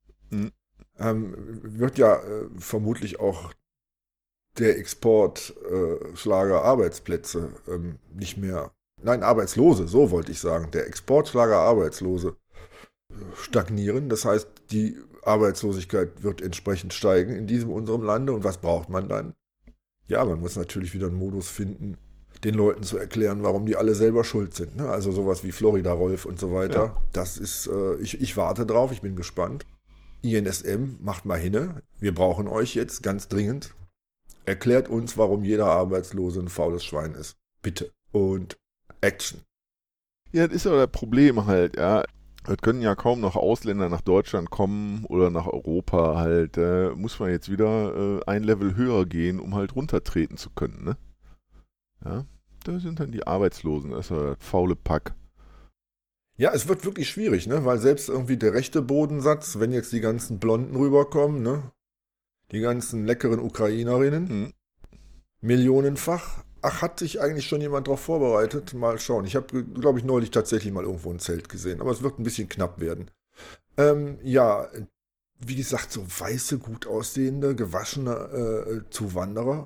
Wird ja vermutlich auch der Export Schlager Arbeitsplätze nicht mehr, nein, Arbeitslose, so wollte ich sagen, der Exportschlager Arbeitslose stagnieren. Das heißt, die Arbeitslosigkeit wird entsprechend steigen in diesem unserem Lande. Und was braucht man dann? Ja, man muss natürlich wieder einen Modus finden, den Leuten zu erklären, warum die alle selber schuld sind. Ne? Also sowas wie Florida-Rolf und so weiter. Ja. Das ist, ich warte drauf, ich bin gespannt. INSM, macht mal hinne. Wir brauchen euch jetzt ganz dringend. Erklärt uns, warum jeder Arbeitslose ein faules Schwein ist. Bitte. Und Action. Ja, das ist ja das Problem halt, ja. Es können ja kaum noch Ausländer nach Deutschland kommen oder nach Europa halt. Muss man jetzt wieder ein Level höher gehen, um halt runtertreten zu können, ne? Ja, da sind dann die Arbeitslosen, das ist ja das faule Pack. Ja, es wird wirklich schwierig, ne? Weil selbst irgendwie der rechte Bodensatz, wenn jetzt die ganzen Blonden rüberkommen, ne? Die ganzen leckeren Ukrainerinnen, millionenfach. Ach, hat sich eigentlich schon jemand darauf vorbereitet? Mal schauen. Ich habe, glaube ich, neulich tatsächlich mal irgendwo ein Zelt gesehen, aber es wird ein bisschen knapp werden. Ja, wie gesagt, so weiße, gut aussehende, gewaschene Zuwanderer.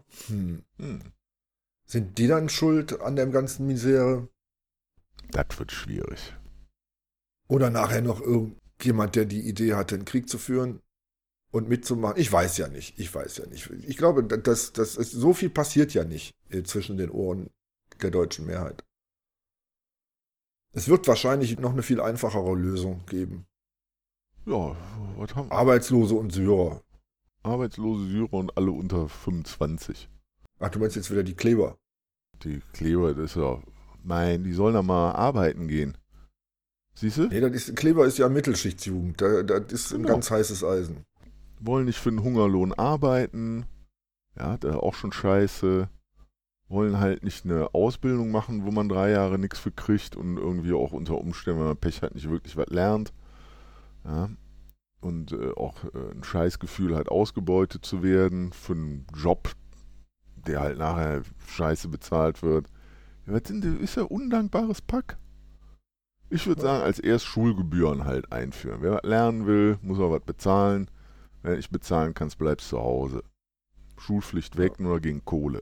Sind die dann schuld an der ganzen Misere? Das wird schwierig. Oder nachher noch irgendjemand, der die Idee hatte, einen Krieg zu führen und mitzumachen? Ich weiß ja nicht. Ich glaube, dass so viel passiert ja nicht zwischen den Ohren der deutschen Mehrheit. Es wird wahrscheinlich noch eine viel einfachere Lösung geben. Ja, was haben wir? Arbeitslose und Syrer. Arbeitslose Syrer und alle unter 25. Ach, du meinst jetzt wieder die Kleber? Die Kleber, das ist ja... Nein, die sollen da mal arbeiten gehen. Siehst du? Nee, Kleber ist ja Mittelschichtsjugend. Das ist ein ganz heißes Eisen. Wollen nicht für einen Hungerlohn arbeiten. Ja, das ist auch schon scheiße. Wollen halt nicht eine Ausbildung machen, wo man 3 Jahre nichts für kriegt und irgendwie auch unter Umständen, wenn man Pech hat, nicht wirklich was lernt. Ja. Und auch ein Scheißgefühl halt ausgebeutet zu werden für einen Job, der halt nachher scheiße bezahlt wird. Ja, was ist ja undankbares Pack. Ich würde sagen, als erst Schulgebühren halt einführen. Wer was lernen will, muss auch was bezahlen. Wenn du nicht bezahlen kannst, bleibst zu Hause. Schulpflicht weg, nur gegen Kohle.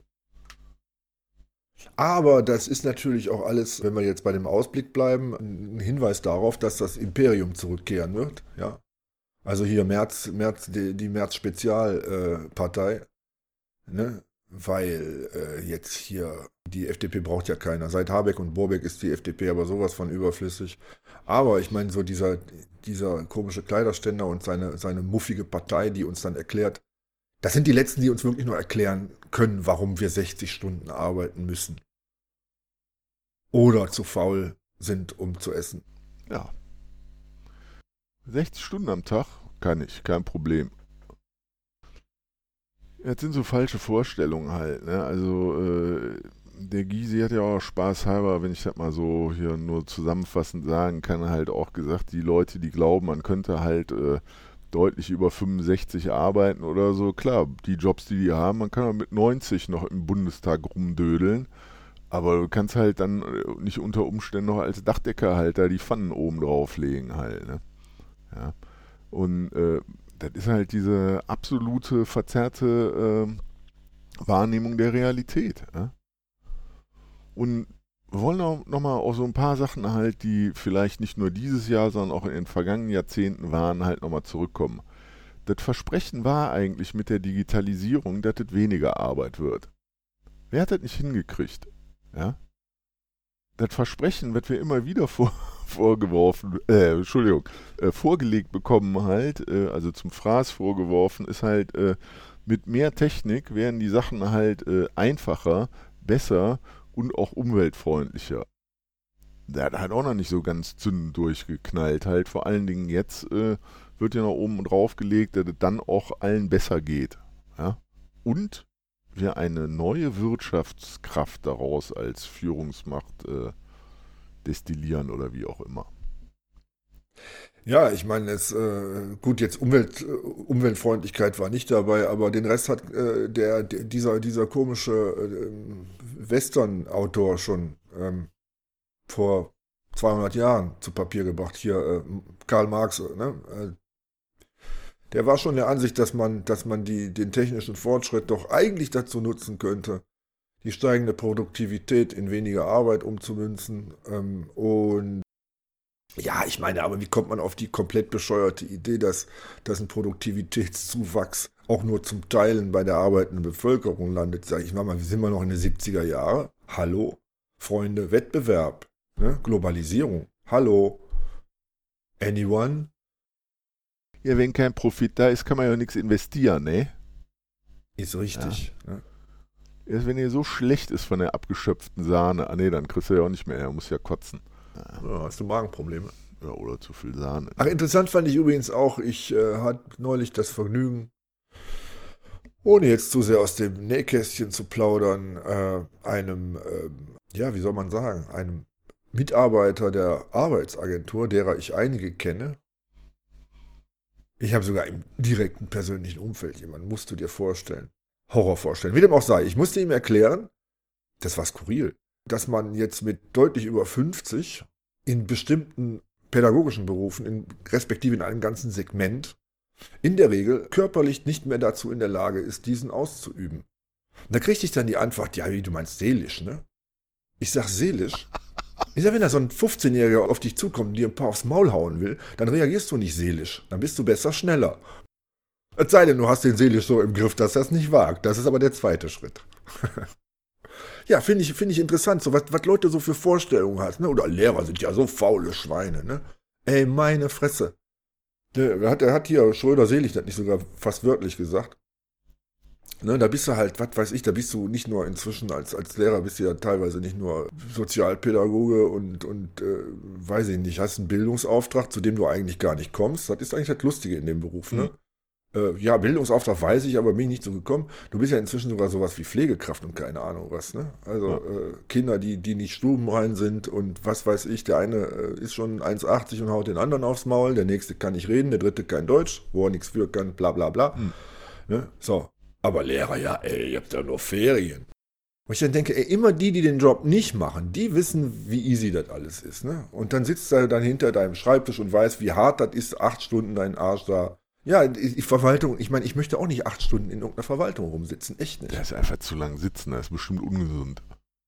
Aber das ist natürlich auch alles, wenn wir jetzt bei dem Ausblick bleiben, ein Hinweis darauf, dass das Imperium zurückkehren wird. Ja. Also hier die Merz-Spezialpartei. Ne? Weil jetzt hier die FDP braucht ja keiner. Seit Habeck und Bobeck ist die FDP aber sowas von überflüssig. Aber ich meine, so dieser komische Kleiderständer und seine muffige Partei, die uns dann erklärt, das sind die Letzten, die uns wirklich nur erklären können, warum wir 60 Stunden arbeiten müssen. Oder zu faul sind, um zu essen. Ja. 60 Stunden am Tag kann ich, kein Problem. Jetzt sind so falsche Vorstellungen halt, ne? Also der Gysi hat ja auch spaßhalber, wenn ich das mal so hier nur zusammenfassend sagen kann, halt auch gesagt, die Leute, die glauben, man könnte halt deutlich über 65 arbeiten oder so, klar, die Jobs, die haben, man kann auch mit 90 noch im Bundestag rumdödeln, aber du kannst halt dann nicht unter Umständen noch als Dachdecker halt da die Pfannen oben drauflegen halt, ne? Ja. Und das ist halt diese absolute, verzerrte Wahrnehmung der Realität. Ja? Und wir wollen noch mal auf so ein paar Sachen halt, die vielleicht nicht nur dieses Jahr, sondern auch in den vergangenen Jahrzehnten waren, halt nochmal zurückkommen. Das Versprechen war eigentlich mit der Digitalisierung, dass es weniger Arbeit wird. Wer hat das nicht hingekriegt? Ja? Das Versprechen, was wir immer wieder vorgelegt bekommen halt, also zum Fraß vorgeworfen, ist halt, mit mehr Technik wären die Sachen halt einfacher, besser und auch umweltfreundlicher. Der hat halt auch noch nicht so ganz zündend durchgeknallt. Halt vor allen Dingen jetzt wird ja noch oben drauf gelegt, dass es dann auch allen besser geht. Ja? Und wir eine neue Wirtschaftskraft daraus als Führungsmacht destillieren oder wie auch immer. Ja, ich meine, gut, jetzt Umweltfreundlichkeit war nicht dabei, aber den Rest hat dieser komische Western-Autor schon vor 200 Jahren zu Papier gebracht. Hier Karl Marx, ne? Der war schon der Ansicht, dass man den technischen Fortschritt doch eigentlich dazu nutzen könnte, die steigende Produktivität in weniger Arbeit umzumünzen. Und ja, ich meine, aber wie kommt man auf die komplett bescheuerte Idee, dass ein Produktivitätszuwachs auch nur zum Teilen bei der arbeitenden Bevölkerung landet? Sag ich mal, wir sind mal noch in den 70er Jahren. Hallo, Freunde, Wettbewerb, ne? Globalisierung. Hallo, anyone? Ja, wenn kein Profit da ist, kann man ja nichts investieren, ne? Ist richtig. Ja. Ne? Erst wenn ihr so schlecht ist von der abgeschöpften Sahne, dann kriegst du ja auch nicht mehr, er muss ja kotzen. Ja, hast du Magenprobleme? Ja, oder zu viel Sahne. Ach, interessant fand ich übrigens auch, ich hatte neulich das Vergnügen, ohne jetzt zu sehr aus dem Nähkästchen zu plaudern, einem Mitarbeiter der Arbeitsagentur, derer ich einige kenne. Ich habe sogar im direkten persönlichen Umfeld jemanden, musst du dir vorstellen. Horror vorstellen. Wie dem auch sei, ich musste ihm erklären, das war skurril, dass man jetzt mit deutlich über 50 in bestimmten pädagogischen Berufen, respektive in einem ganzen Segment, in der Regel körperlich nicht mehr dazu in der Lage ist, diesen auszuüben. Und da kriegte ich dann die Antwort, ja, wie du meinst, seelisch, ne? Ich sag, seelisch? Ich sag, wenn da so ein 15-Jähriger auf dich zukommt und dir ein paar aufs Maul hauen will, dann reagierst du nicht seelisch, dann bist du besser schneller. Es sei denn, du hast den seelisch so im Griff, dass er es nicht wagt. Das ist aber der zweite Schritt. Ja, finde ich interessant, so was Leute so für Vorstellungen haben. Ne? Oder Lehrer sind ja so faule Schweine. Ne? Ey, meine Fresse. Der hat hier Schröder selig das nicht sogar fast wörtlich gesagt. Ne, da bist du halt, was weiß ich, da bist du nicht nur inzwischen als Lehrer, bist du ja teilweise nicht nur Sozialpädagoge und weiß ich nicht, hast einen Bildungsauftrag, zu dem du eigentlich gar nicht kommst. Das ist eigentlich das Lustige in dem Beruf. Ne? Ja, Bildungsauftrag weiß ich, aber bin ich nicht so gekommen. Du bist ja inzwischen sogar sowas wie Pflegekraft und keine Ahnung was. Ne? Also Kinder, die nicht stubenrein sind und was weiß ich, der eine ist schon 1,80 und haut den anderen aufs Maul, der nächste kann nicht reden, der dritte kein Deutsch, wo er nichts für kann, bla bla bla. Ne? So. Aber Lehrer, ja, ey, ihr habt ja nur Ferien. Und ich dann denke, ey, immer die den Job nicht machen, die wissen, wie easy das alles ist. Ne? Und dann sitzt er dann hinter deinem Schreibtisch und weiß, wie hart das ist, 8 Stunden deinen Arsch da. Ja, die Verwaltung, ich meine, ich möchte auch nicht 8 Stunden in irgendeiner Verwaltung rumsitzen, echt nicht. Das ist einfach zu lang sitzen, das ist bestimmt ungesund.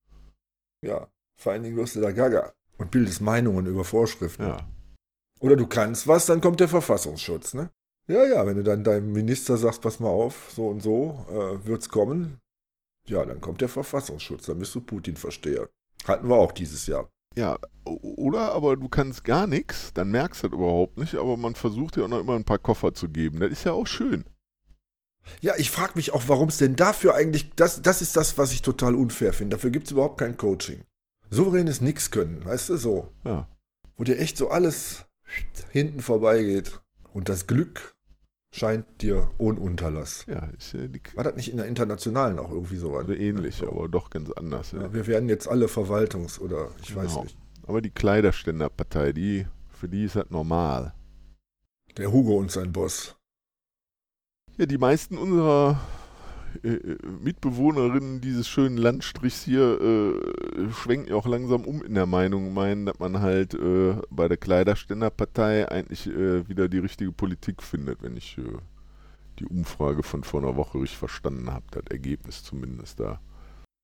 Ja, vor allen Dingen wirst du da gaga und bildest Meinungen über Vorschriften. Ja. Oder du kannst was, dann kommt der Verfassungsschutz, ne? Ja, wenn du dann deinem Minister sagst, pass mal auf, so und so wird's kommen, ja, dann kommt der Verfassungsschutz, dann bist du Putin-Versteher. Hatten wir auch dieses Jahr. Ja, oder aber du kannst gar nichts, dann merkst du das überhaupt nicht, aber man versucht dir auch noch immer ein paar Koffer zu geben. Das ist ja auch schön. Ja, ich frage mich auch, warum es denn dafür eigentlich, das ist das, was ich total unfair finde. Dafür gibt es überhaupt kein Coaching. Souveränes Nix können, weißt du, so. Ja. Wo dir echt so alles hinten vorbeigeht und das Glück scheint dir ohne Unterlass. Ja, ist ja war das nicht in der Internationalen auch irgendwie so? Also ähnlich, aber doch ganz anders. Ja. Ja, wir werden jetzt alle oder ich weiß nicht. Aber die Kleiderständerpartei, für die ist das normal. Der Hugo und sein Boss. Ja, die meisten unserer Mitbewohnerinnen dieses schönen Landstrichs hier schwenken ja auch langsam in der Meinung, meinen, dass man halt bei der Kleiderständerpartei eigentlich wieder die richtige Politik findet, wenn ich die Umfrage von vor einer Woche richtig verstanden habe, das Ergebnis zumindest da.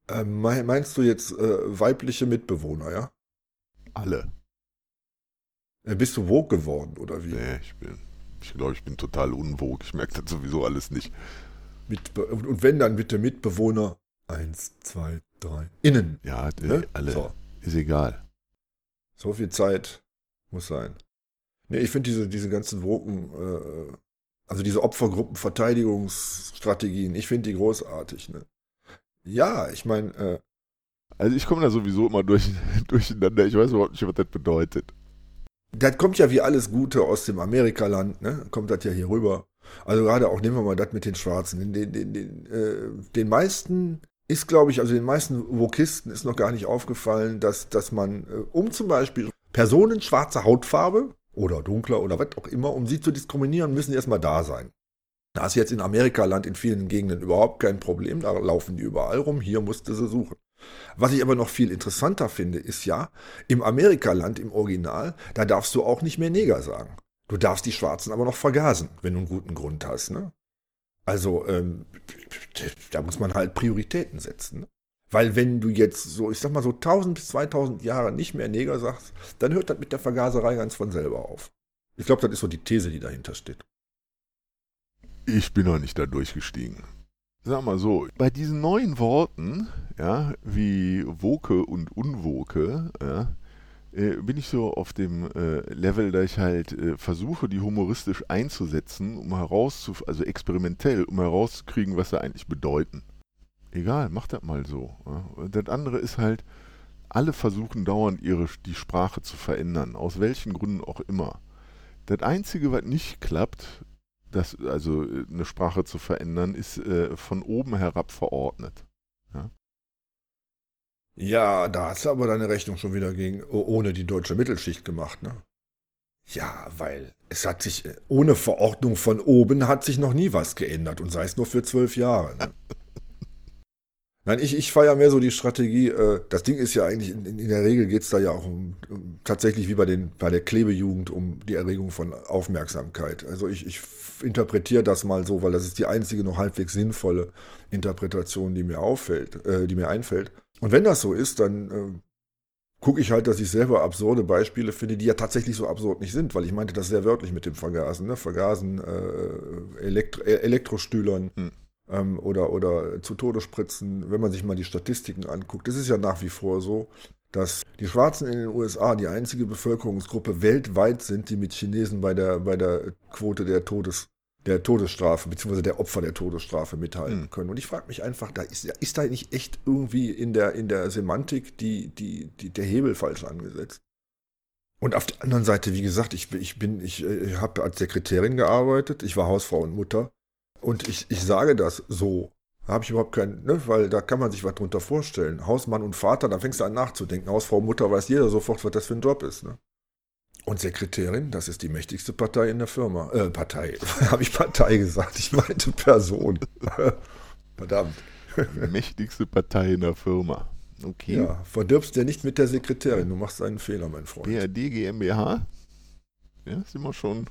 Meinst du jetzt weibliche Mitbewohner, ja? Alle. Bist du woke geworden, oder wie? Nee, ich glaube, ich bin total unwoke. Ich merke das sowieso alles nicht. Und wenn, dann bitte Mitbewohner 1, 2, 3. Innen. Ja, Ne? alle. So. Ist egal. So viel Zeit muss sein. Nee, ich finde diese ganzen woken, also diese Opfergruppenverteidigungsstrategien, ich finde die großartig. Ne? Ja, ich meine, Also ich komme da sowieso immer durcheinander. Ich weiß überhaupt nicht, was das bedeutet. das kommt ja wie alles Gute aus dem Amerikaland, ne? Kommt das ja hier rüber. Also gerade auch, nehmen wir mal das mit den Schwarzen. Den meisten ist, glaube ich, also den meisten Wokisten ist noch gar nicht aufgefallen, dass man, um zum Beispiel Personen schwarzer Hautfarbe oder dunkler oder was auch immer, um sie zu diskriminieren, müssen die erstmal da sein. Da ist jetzt in Amerikaland in vielen Gegenden überhaupt kein Problem, da laufen die überall rum, hier musste sie suchen. Was ich aber noch viel interessanter finde, ist ja, im Amerikaland, im Original, da darfst du auch nicht mehr Neger sagen. Du darfst die Schwarzen aber noch vergasen, wenn du einen guten Grund hast. Ne? Also, da muss man halt Prioritäten setzen. Ne? Weil wenn du jetzt so, ich sag mal so 1000 bis 2000 Jahre nicht mehr Neger sagst, dann hört das mit der Vergaserei ganz von selber auf. Ich glaube, das ist so die These, die dahinter steht. Ich bin noch nicht da durchgestiegen. Sag mal so, bei diesen neuen Worten, ja, wie Woke und Unwoke, ja, bin ich so auf dem Level, da ich halt versuche, die humoristisch einzusetzen, also experimentell, um herauszukriegen, was sie eigentlich bedeuten. Egal, mach das mal so. Ja. Und das andere ist halt, alle versuchen dauernd die Sprache zu verändern, aus welchen Gründen auch immer. Das Einzige, was nicht klappt, also eine Sprache zu verändern, ist von oben herab verordnet. Ja? Ja, da hast du aber deine Rechnung schon wieder ohne die deutsche Mittelschicht gemacht, ne? Ja, weil es hat sich, ohne Verordnung von oben hat sich noch nie was geändert und sei es nur für 12 Jahre. Ne? Nein, ich feiere mehr so die Strategie, das Ding ist ja eigentlich, in der Regel geht es da ja auch tatsächlich wie bei der Klebejugend um die Erregung von Aufmerksamkeit. Also ich interpretiere das mal so, weil das ist die einzige noch halbwegs sinnvolle Interpretation, die mir einfällt. Und wenn das so ist, dann gucke ich halt, dass ich selber absurde Beispiele finde, die ja tatsächlich so absurd nicht sind, weil ich meinte das sehr wörtlich mit dem Vergasen, ne? Vergasen, Elektrostühlern. Oder zu Tode spritzen, wenn man sich mal die Statistiken anguckt. Es ist ja nach wie vor so, dass die Schwarzen in den USA die einzige Bevölkerungsgruppe weltweit sind, die mit Chinesen bei der Quote der Todesstrafe bzw. der Opfer der Todesstrafe mithalten können. Und ich frage mich einfach, ist da nicht echt irgendwie in der Semantik der Hebel falsch angesetzt? Und auf der anderen Seite, wie gesagt, ich habe als Sekretärin gearbeitet, ich war Hausfrau und Mutter. Und ich sage das so, da habe ich überhaupt ne, weil da kann man sich was drunter vorstellen. Hausmann und Vater, da fängst du an nachzudenken. Hausfrau und Mutter weiß jeder sofort, was das für ein Job ist. Ne? Und Sekretärin, das ist die mächtigste Partei in der Firma. Partei, habe ich Partei gesagt, ich meinte Person. Verdammt. Mächtigste Partei in der Firma. Okay. Ja, verdirbst dir nicht mit der Sekretärin, du machst einen Fehler, mein Freund. BRD GmbH? Ja, sind wir schon.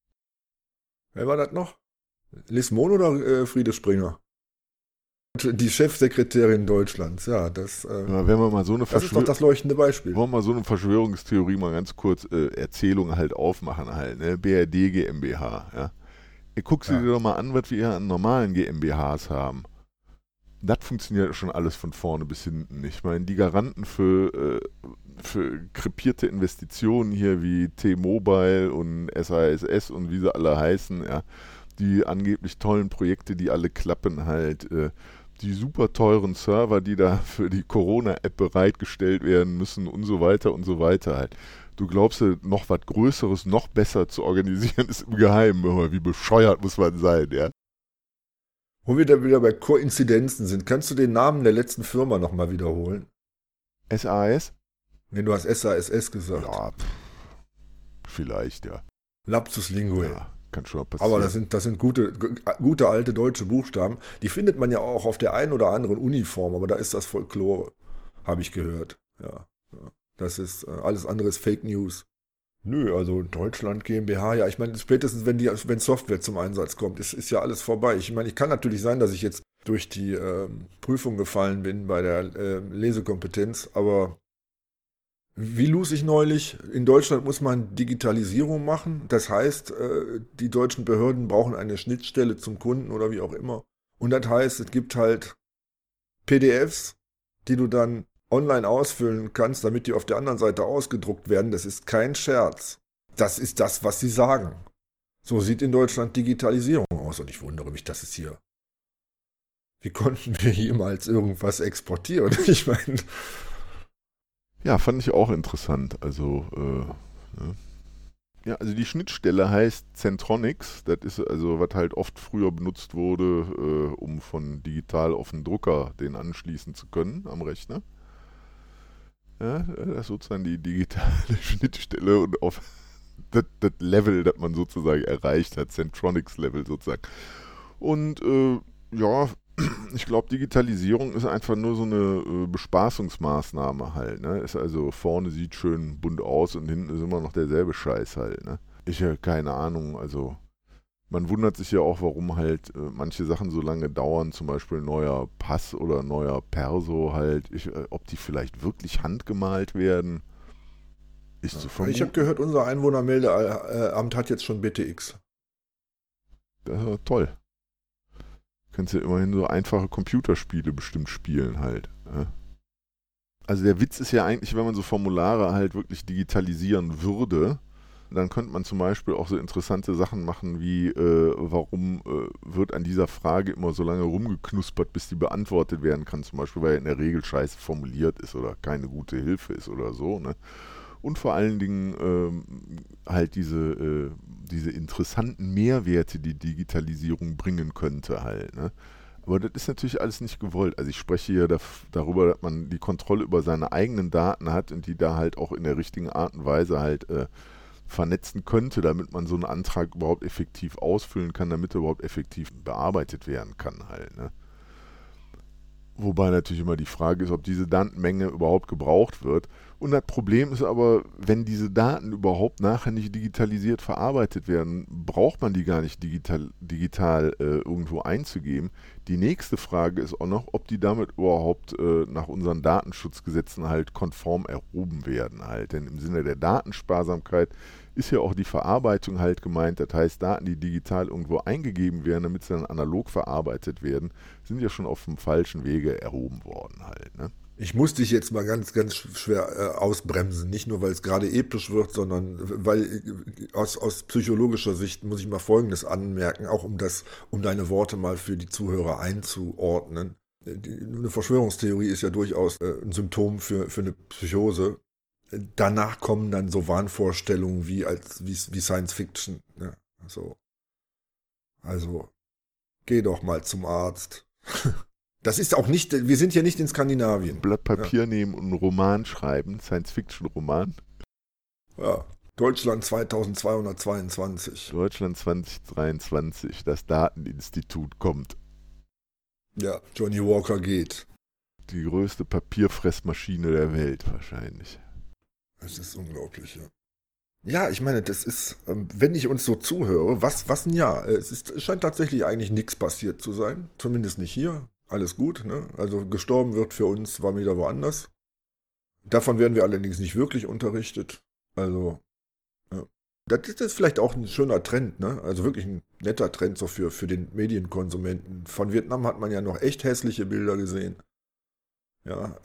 Wer war das noch? Liz Mohn oder Friede Springer? Die Chefsekretärin Deutschlands, ja, das, wenn wir mal so das ist doch das leuchtende Beispiel. Wollen wir mal so eine Verschwörungstheorie mal ganz kurz Erzählung halt aufmachen halt, ne? BRD GmbH, ja. Guck sie dir doch mal an, was wir hier an normalen GmbHs haben. Das funktioniert schon alles von vorne bis hinten. Ich meine, die Garanten für krepierte Investitionen hier wie T-Mobile und SASS und wie sie alle heißen, ja, die angeblich tollen Projekte, die alle klappen halt, die super teuren Server, die da für die Corona-App bereitgestellt werden müssen und so weiter halt. Du glaubst, noch was Größeres, noch besser zu organisieren, ist im Geheimen. Wie bescheuert muss man sein, ja? Wo wir da wieder bei Koinzidenzen sind, kannst du den Namen der letzten Firma nochmal wiederholen? SAS? Nee, du hast SASS gesagt. Ja, vielleicht, ja. Lapsus Linguae. Ja. Kann schon mal passieren. Aber das sind gute alte deutsche Buchstaben. Die findet man ja auch auf der einen oder anderen Uniform, aber da ist das Folklore, habe ich gehört. Ja. Das ist alles andere ist Fake News. Nö, also Deutschland GmbH, ja, ich meine, spätestens wenn Software zum Einsatz kommt, ist ja alles vorbei. Ich meine, ich kann natürlich sein, dass ich jetzt durch die Prüfung gefallen bin bei der Lesekompetenz, aber wie las ich neulich, in Deutschland muss man Digitalisierung machen. Das heißt, die deutschen Behörden brauchen eine Schnittstelle zum Kunden oder wie auch immer. Und das heißt, es gibt halt PDFs, die du dann online ausfüllen kannst, damit die auf der anderen Seite ausgedruckt werden. Das ist kein Scherz. Das ist das, was sie sagen. So sieht in Deutschland Digitalisierung aus. Und ich wundere mich, dass es hier... Wie konnten wir jemals irgendwas exportieren? Ich meine... Ja, fand ich auch interessant. Also, ja, also die Schnittstelle heißt Centronics. Das ist also, was halt oft früher benutzt wurde, um von digital auf den Drucker den anschließen zu können am Rechner. Ja, das ist sozusagen die digitale Schnittstelle und auf das Level, das man sozusagen erreicht hat, Centronics-Level sozusagen. Und ja, ich glaube, Digitalisierung ist einfach nur so eine Bespaßungsmaßnahme halt. Ne? Ist also vorne sieht schön bunt aus und hinten ist immer noch derselbe Scheiß halt. Ne? Ich habe keine Ahnung, also man wundert sich ja auch, warum halt manche Sachen so lange dauern, zum Beispiel neuer Pass oder neuer Perso halt, ob die vielleicht wirklich handgemalt werden. Ist zu vermuten. Ich habe gehört, unser Einwohnermeldeamt hat jetzt schon BTX. Das ist toll. Kannst ja immerhin so einfache Computerspiele bestimmt spielen halt. Ja. Also der Witz ist ja eigentlich, wenn man so Formulare halt wirklich digitalisieren würde, dann könnte man zum Beispiel auch so interessante Sachen machen wie, warum wird an dieser Frage immer so lange rumgeknuspert, bis die beantwortet werden kann, zum Beispiel, weil er in der Regel scheiße formuliert ist oder keine gute Hilfe ist oder so, ne? Und vor allen Dingen halt diese interessanten Mehrwerte, die Digitalisierung bringen könnte halt. Ne? Aber das ist natürlich alles nicht gewollt. Also ich spreche hier darüber, dass man die Kontrolle über seine eigenen Daten hat und die da halt auch in der richtigen Art und Weise halt vernetzen könnte, damit man so einen Antrag überhaupt effektiv ausfüllen kann, damit er überhaupt effektiv bearbeitet werden kann halt. Ne? Wobei natürlich immer die Frage ist, ob diese Datenmenge überhaupt gebraucht wird. Und das Problem ist aber, wenn diese Daten überhaupt nachher nicht digitalisiert verarbeitet werden, braucht man die gar nicht digital irgendwo einzugeben. Die nächste Frage ist auch noch, ob die damit überhaupt nach unseren Datenschutzgesetzen halt konform erhoben werden halt. Denn im Sinne der Datensparsamkeit ist ja auch die Verarbeitung halt gemeint. Das heißt, Daten, die digital irgendwo eingegeben werden, damit sie dann analog verarbeitet werden, sind ja schon auf dem falschen Wege erhoben worden halt. Ne? Ich muss dich jetzt mal ganz, ganz schwer ausbremsen. Nicht nur, weil es gerade episch wird, sondern weil aus psychologischer Sicht muss ich mal Folgendes anmerken, auch um deine Worte mal für die Zuhörer einzuordnen. Eine Verschwörungstheorie ist ja durchaus ein Symptom für eine Psychose. Danach kommen dann so Wahnvorstellungen wie Science Fiction. Ne? Also, geh doch mal zum Arzt. Das ist auch nicht, wir sind ja nicht in Skandinavien. Blatt Papier nehmen und einen Roman schreiben, Science-Fiction-Roman. Ja, Deutschland 2222. Deutschland 2023, das Dateninstitut kommt. Ja, Johnny Walker geht. Die größte Papierfressmaschine der Welt wahrscheinlich. Das ist unglaublich, ja. Ja, ich meine, das ist, wenn ich uns so zuhöre, was ein Jahr. Es scheint tatsächlich eigentlich nichts passiert zu sein. Zumindest nicht hier. Alles gut, ne? Also gestorben wird für uns, war wieder woanders. Davon werden wir allerdings nicht wirklich unterrichtet. Also, ja. Das ist vielleicht auch ein schöner Trend, ne? Also wirklich ein netter Trend so für den Medienkonsumenten. Von Vietnam hat man ja noch echt hässliche Bilder gesehen. Ja,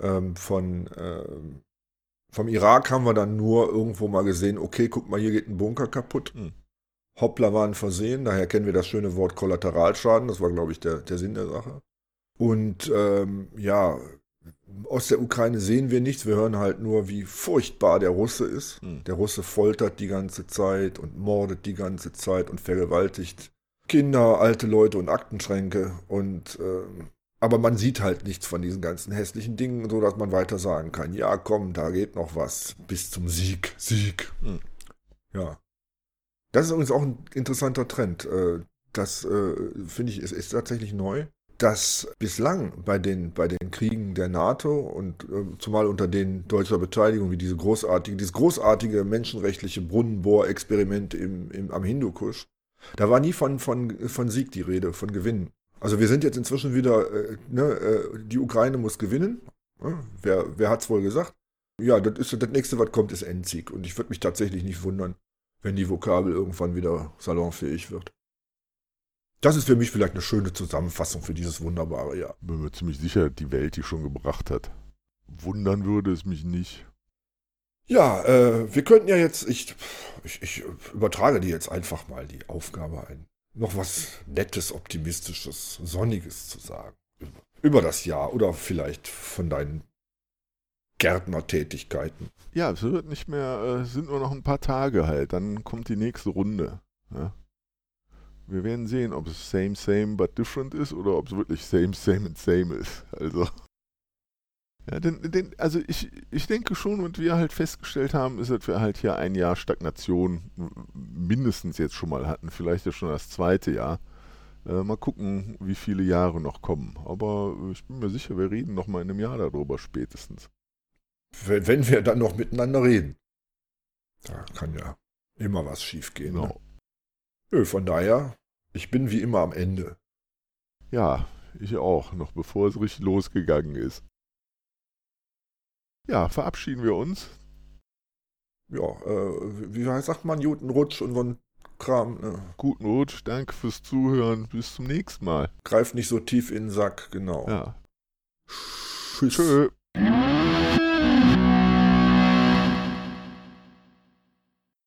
vom Irak haben wir dann nur irgendwo mal gesehen, okay, guck mal, hier geht ein Bunker kaputt. Hoppla waren versehen, daher kennen wir das schöne Wort Kollateralschaden, das war, glaube ich, der Sinn der Sache. Und ja, aus der Ukraine sehen wir nichts, wir hören halt nur, wie furchtbar der Russe ist. Der Russe foltert die ganze Zeit und mordet die ganze Zeit und vergewaltigt Kinder, alte Leute und Aktenschränke und aber man sieht halt nichts von diesen ganzen hässlichen Dingen, so dass man weiter sagen kann, ja komm, da geht noch was, bis zum Sieg. Ja. Das ist übrigens auch ein interessanter Trend. Das finde ich, ist tatsächlich neu, dass bislang bei den Kriegen der NATO und zumal unter den deutscher Beteiligung wie dieses großartige menschenrechtliche Brunnenbohr-Experiment am Hindukusch, da war nie von Sieg die Rede, von Gewinn. Also wir sind jetzt inzwischen wieder, die Ukraine muss gewinnen. Wer hat es wohl gesagt? Ja, das nächste, was kommt, ist Endsieg. Und ich würde mich tatsächlich nicht wundern, wenn die Vokabel irgendwann wieder salonfähig wird. Das ist für mich vielleicht eine schöne Zusammenfassung für dieses wunderbare Jahr. Bin mir ziemlich sicher, die Welt die schon gebracht hat. Wundern würde es mich nicht. Ja, wir könnten ja jetzt, ich übertrage dir jetzt einfach mal die Aufgabe ein, noch was Nettes, Optimistisches, Sonniges zu sagen. Über das Jahr oder vielleicht von deinen Gärtnertätigkeiten. Ja, es wird nicht mehr, sind nur noch ein paar Tage halt, dann kommt die nächste Runde. Ja? Wir werden sehen, ob es same but different ist oder ob es wirklich same and same ist. Also, ja, also ich denke schon, und wir halt festgestellt haben, ist, dass wir halt hier ein Jahr Stagnation mindestens jetzt schon mal hatten, vielleicht ja schon das zweite Jahr. Mal gucken, wie viele Jahre noch kommen. Aber ich bin mir sicher, wir reden noch mal in einem Jahr darüber spätestens. Wenn wir dann noch miteinander reden. Da kann ja immer was schief gehen. Genau. Ne? Nö, von daher, ich bin wie immer am Ende. Ja, ich auch, noch bevor es richtig losgegangen ist. Ja, verabschieden wir uns. Ja, wie sagt man, guten Rutsch und so ein Kram. Ne? Guten Rutsch, danke fürs Zuhören, bis zum nächsten Mal. Greif nicht so tief in den Sack, genau. Ja. Tschüss. Tschö.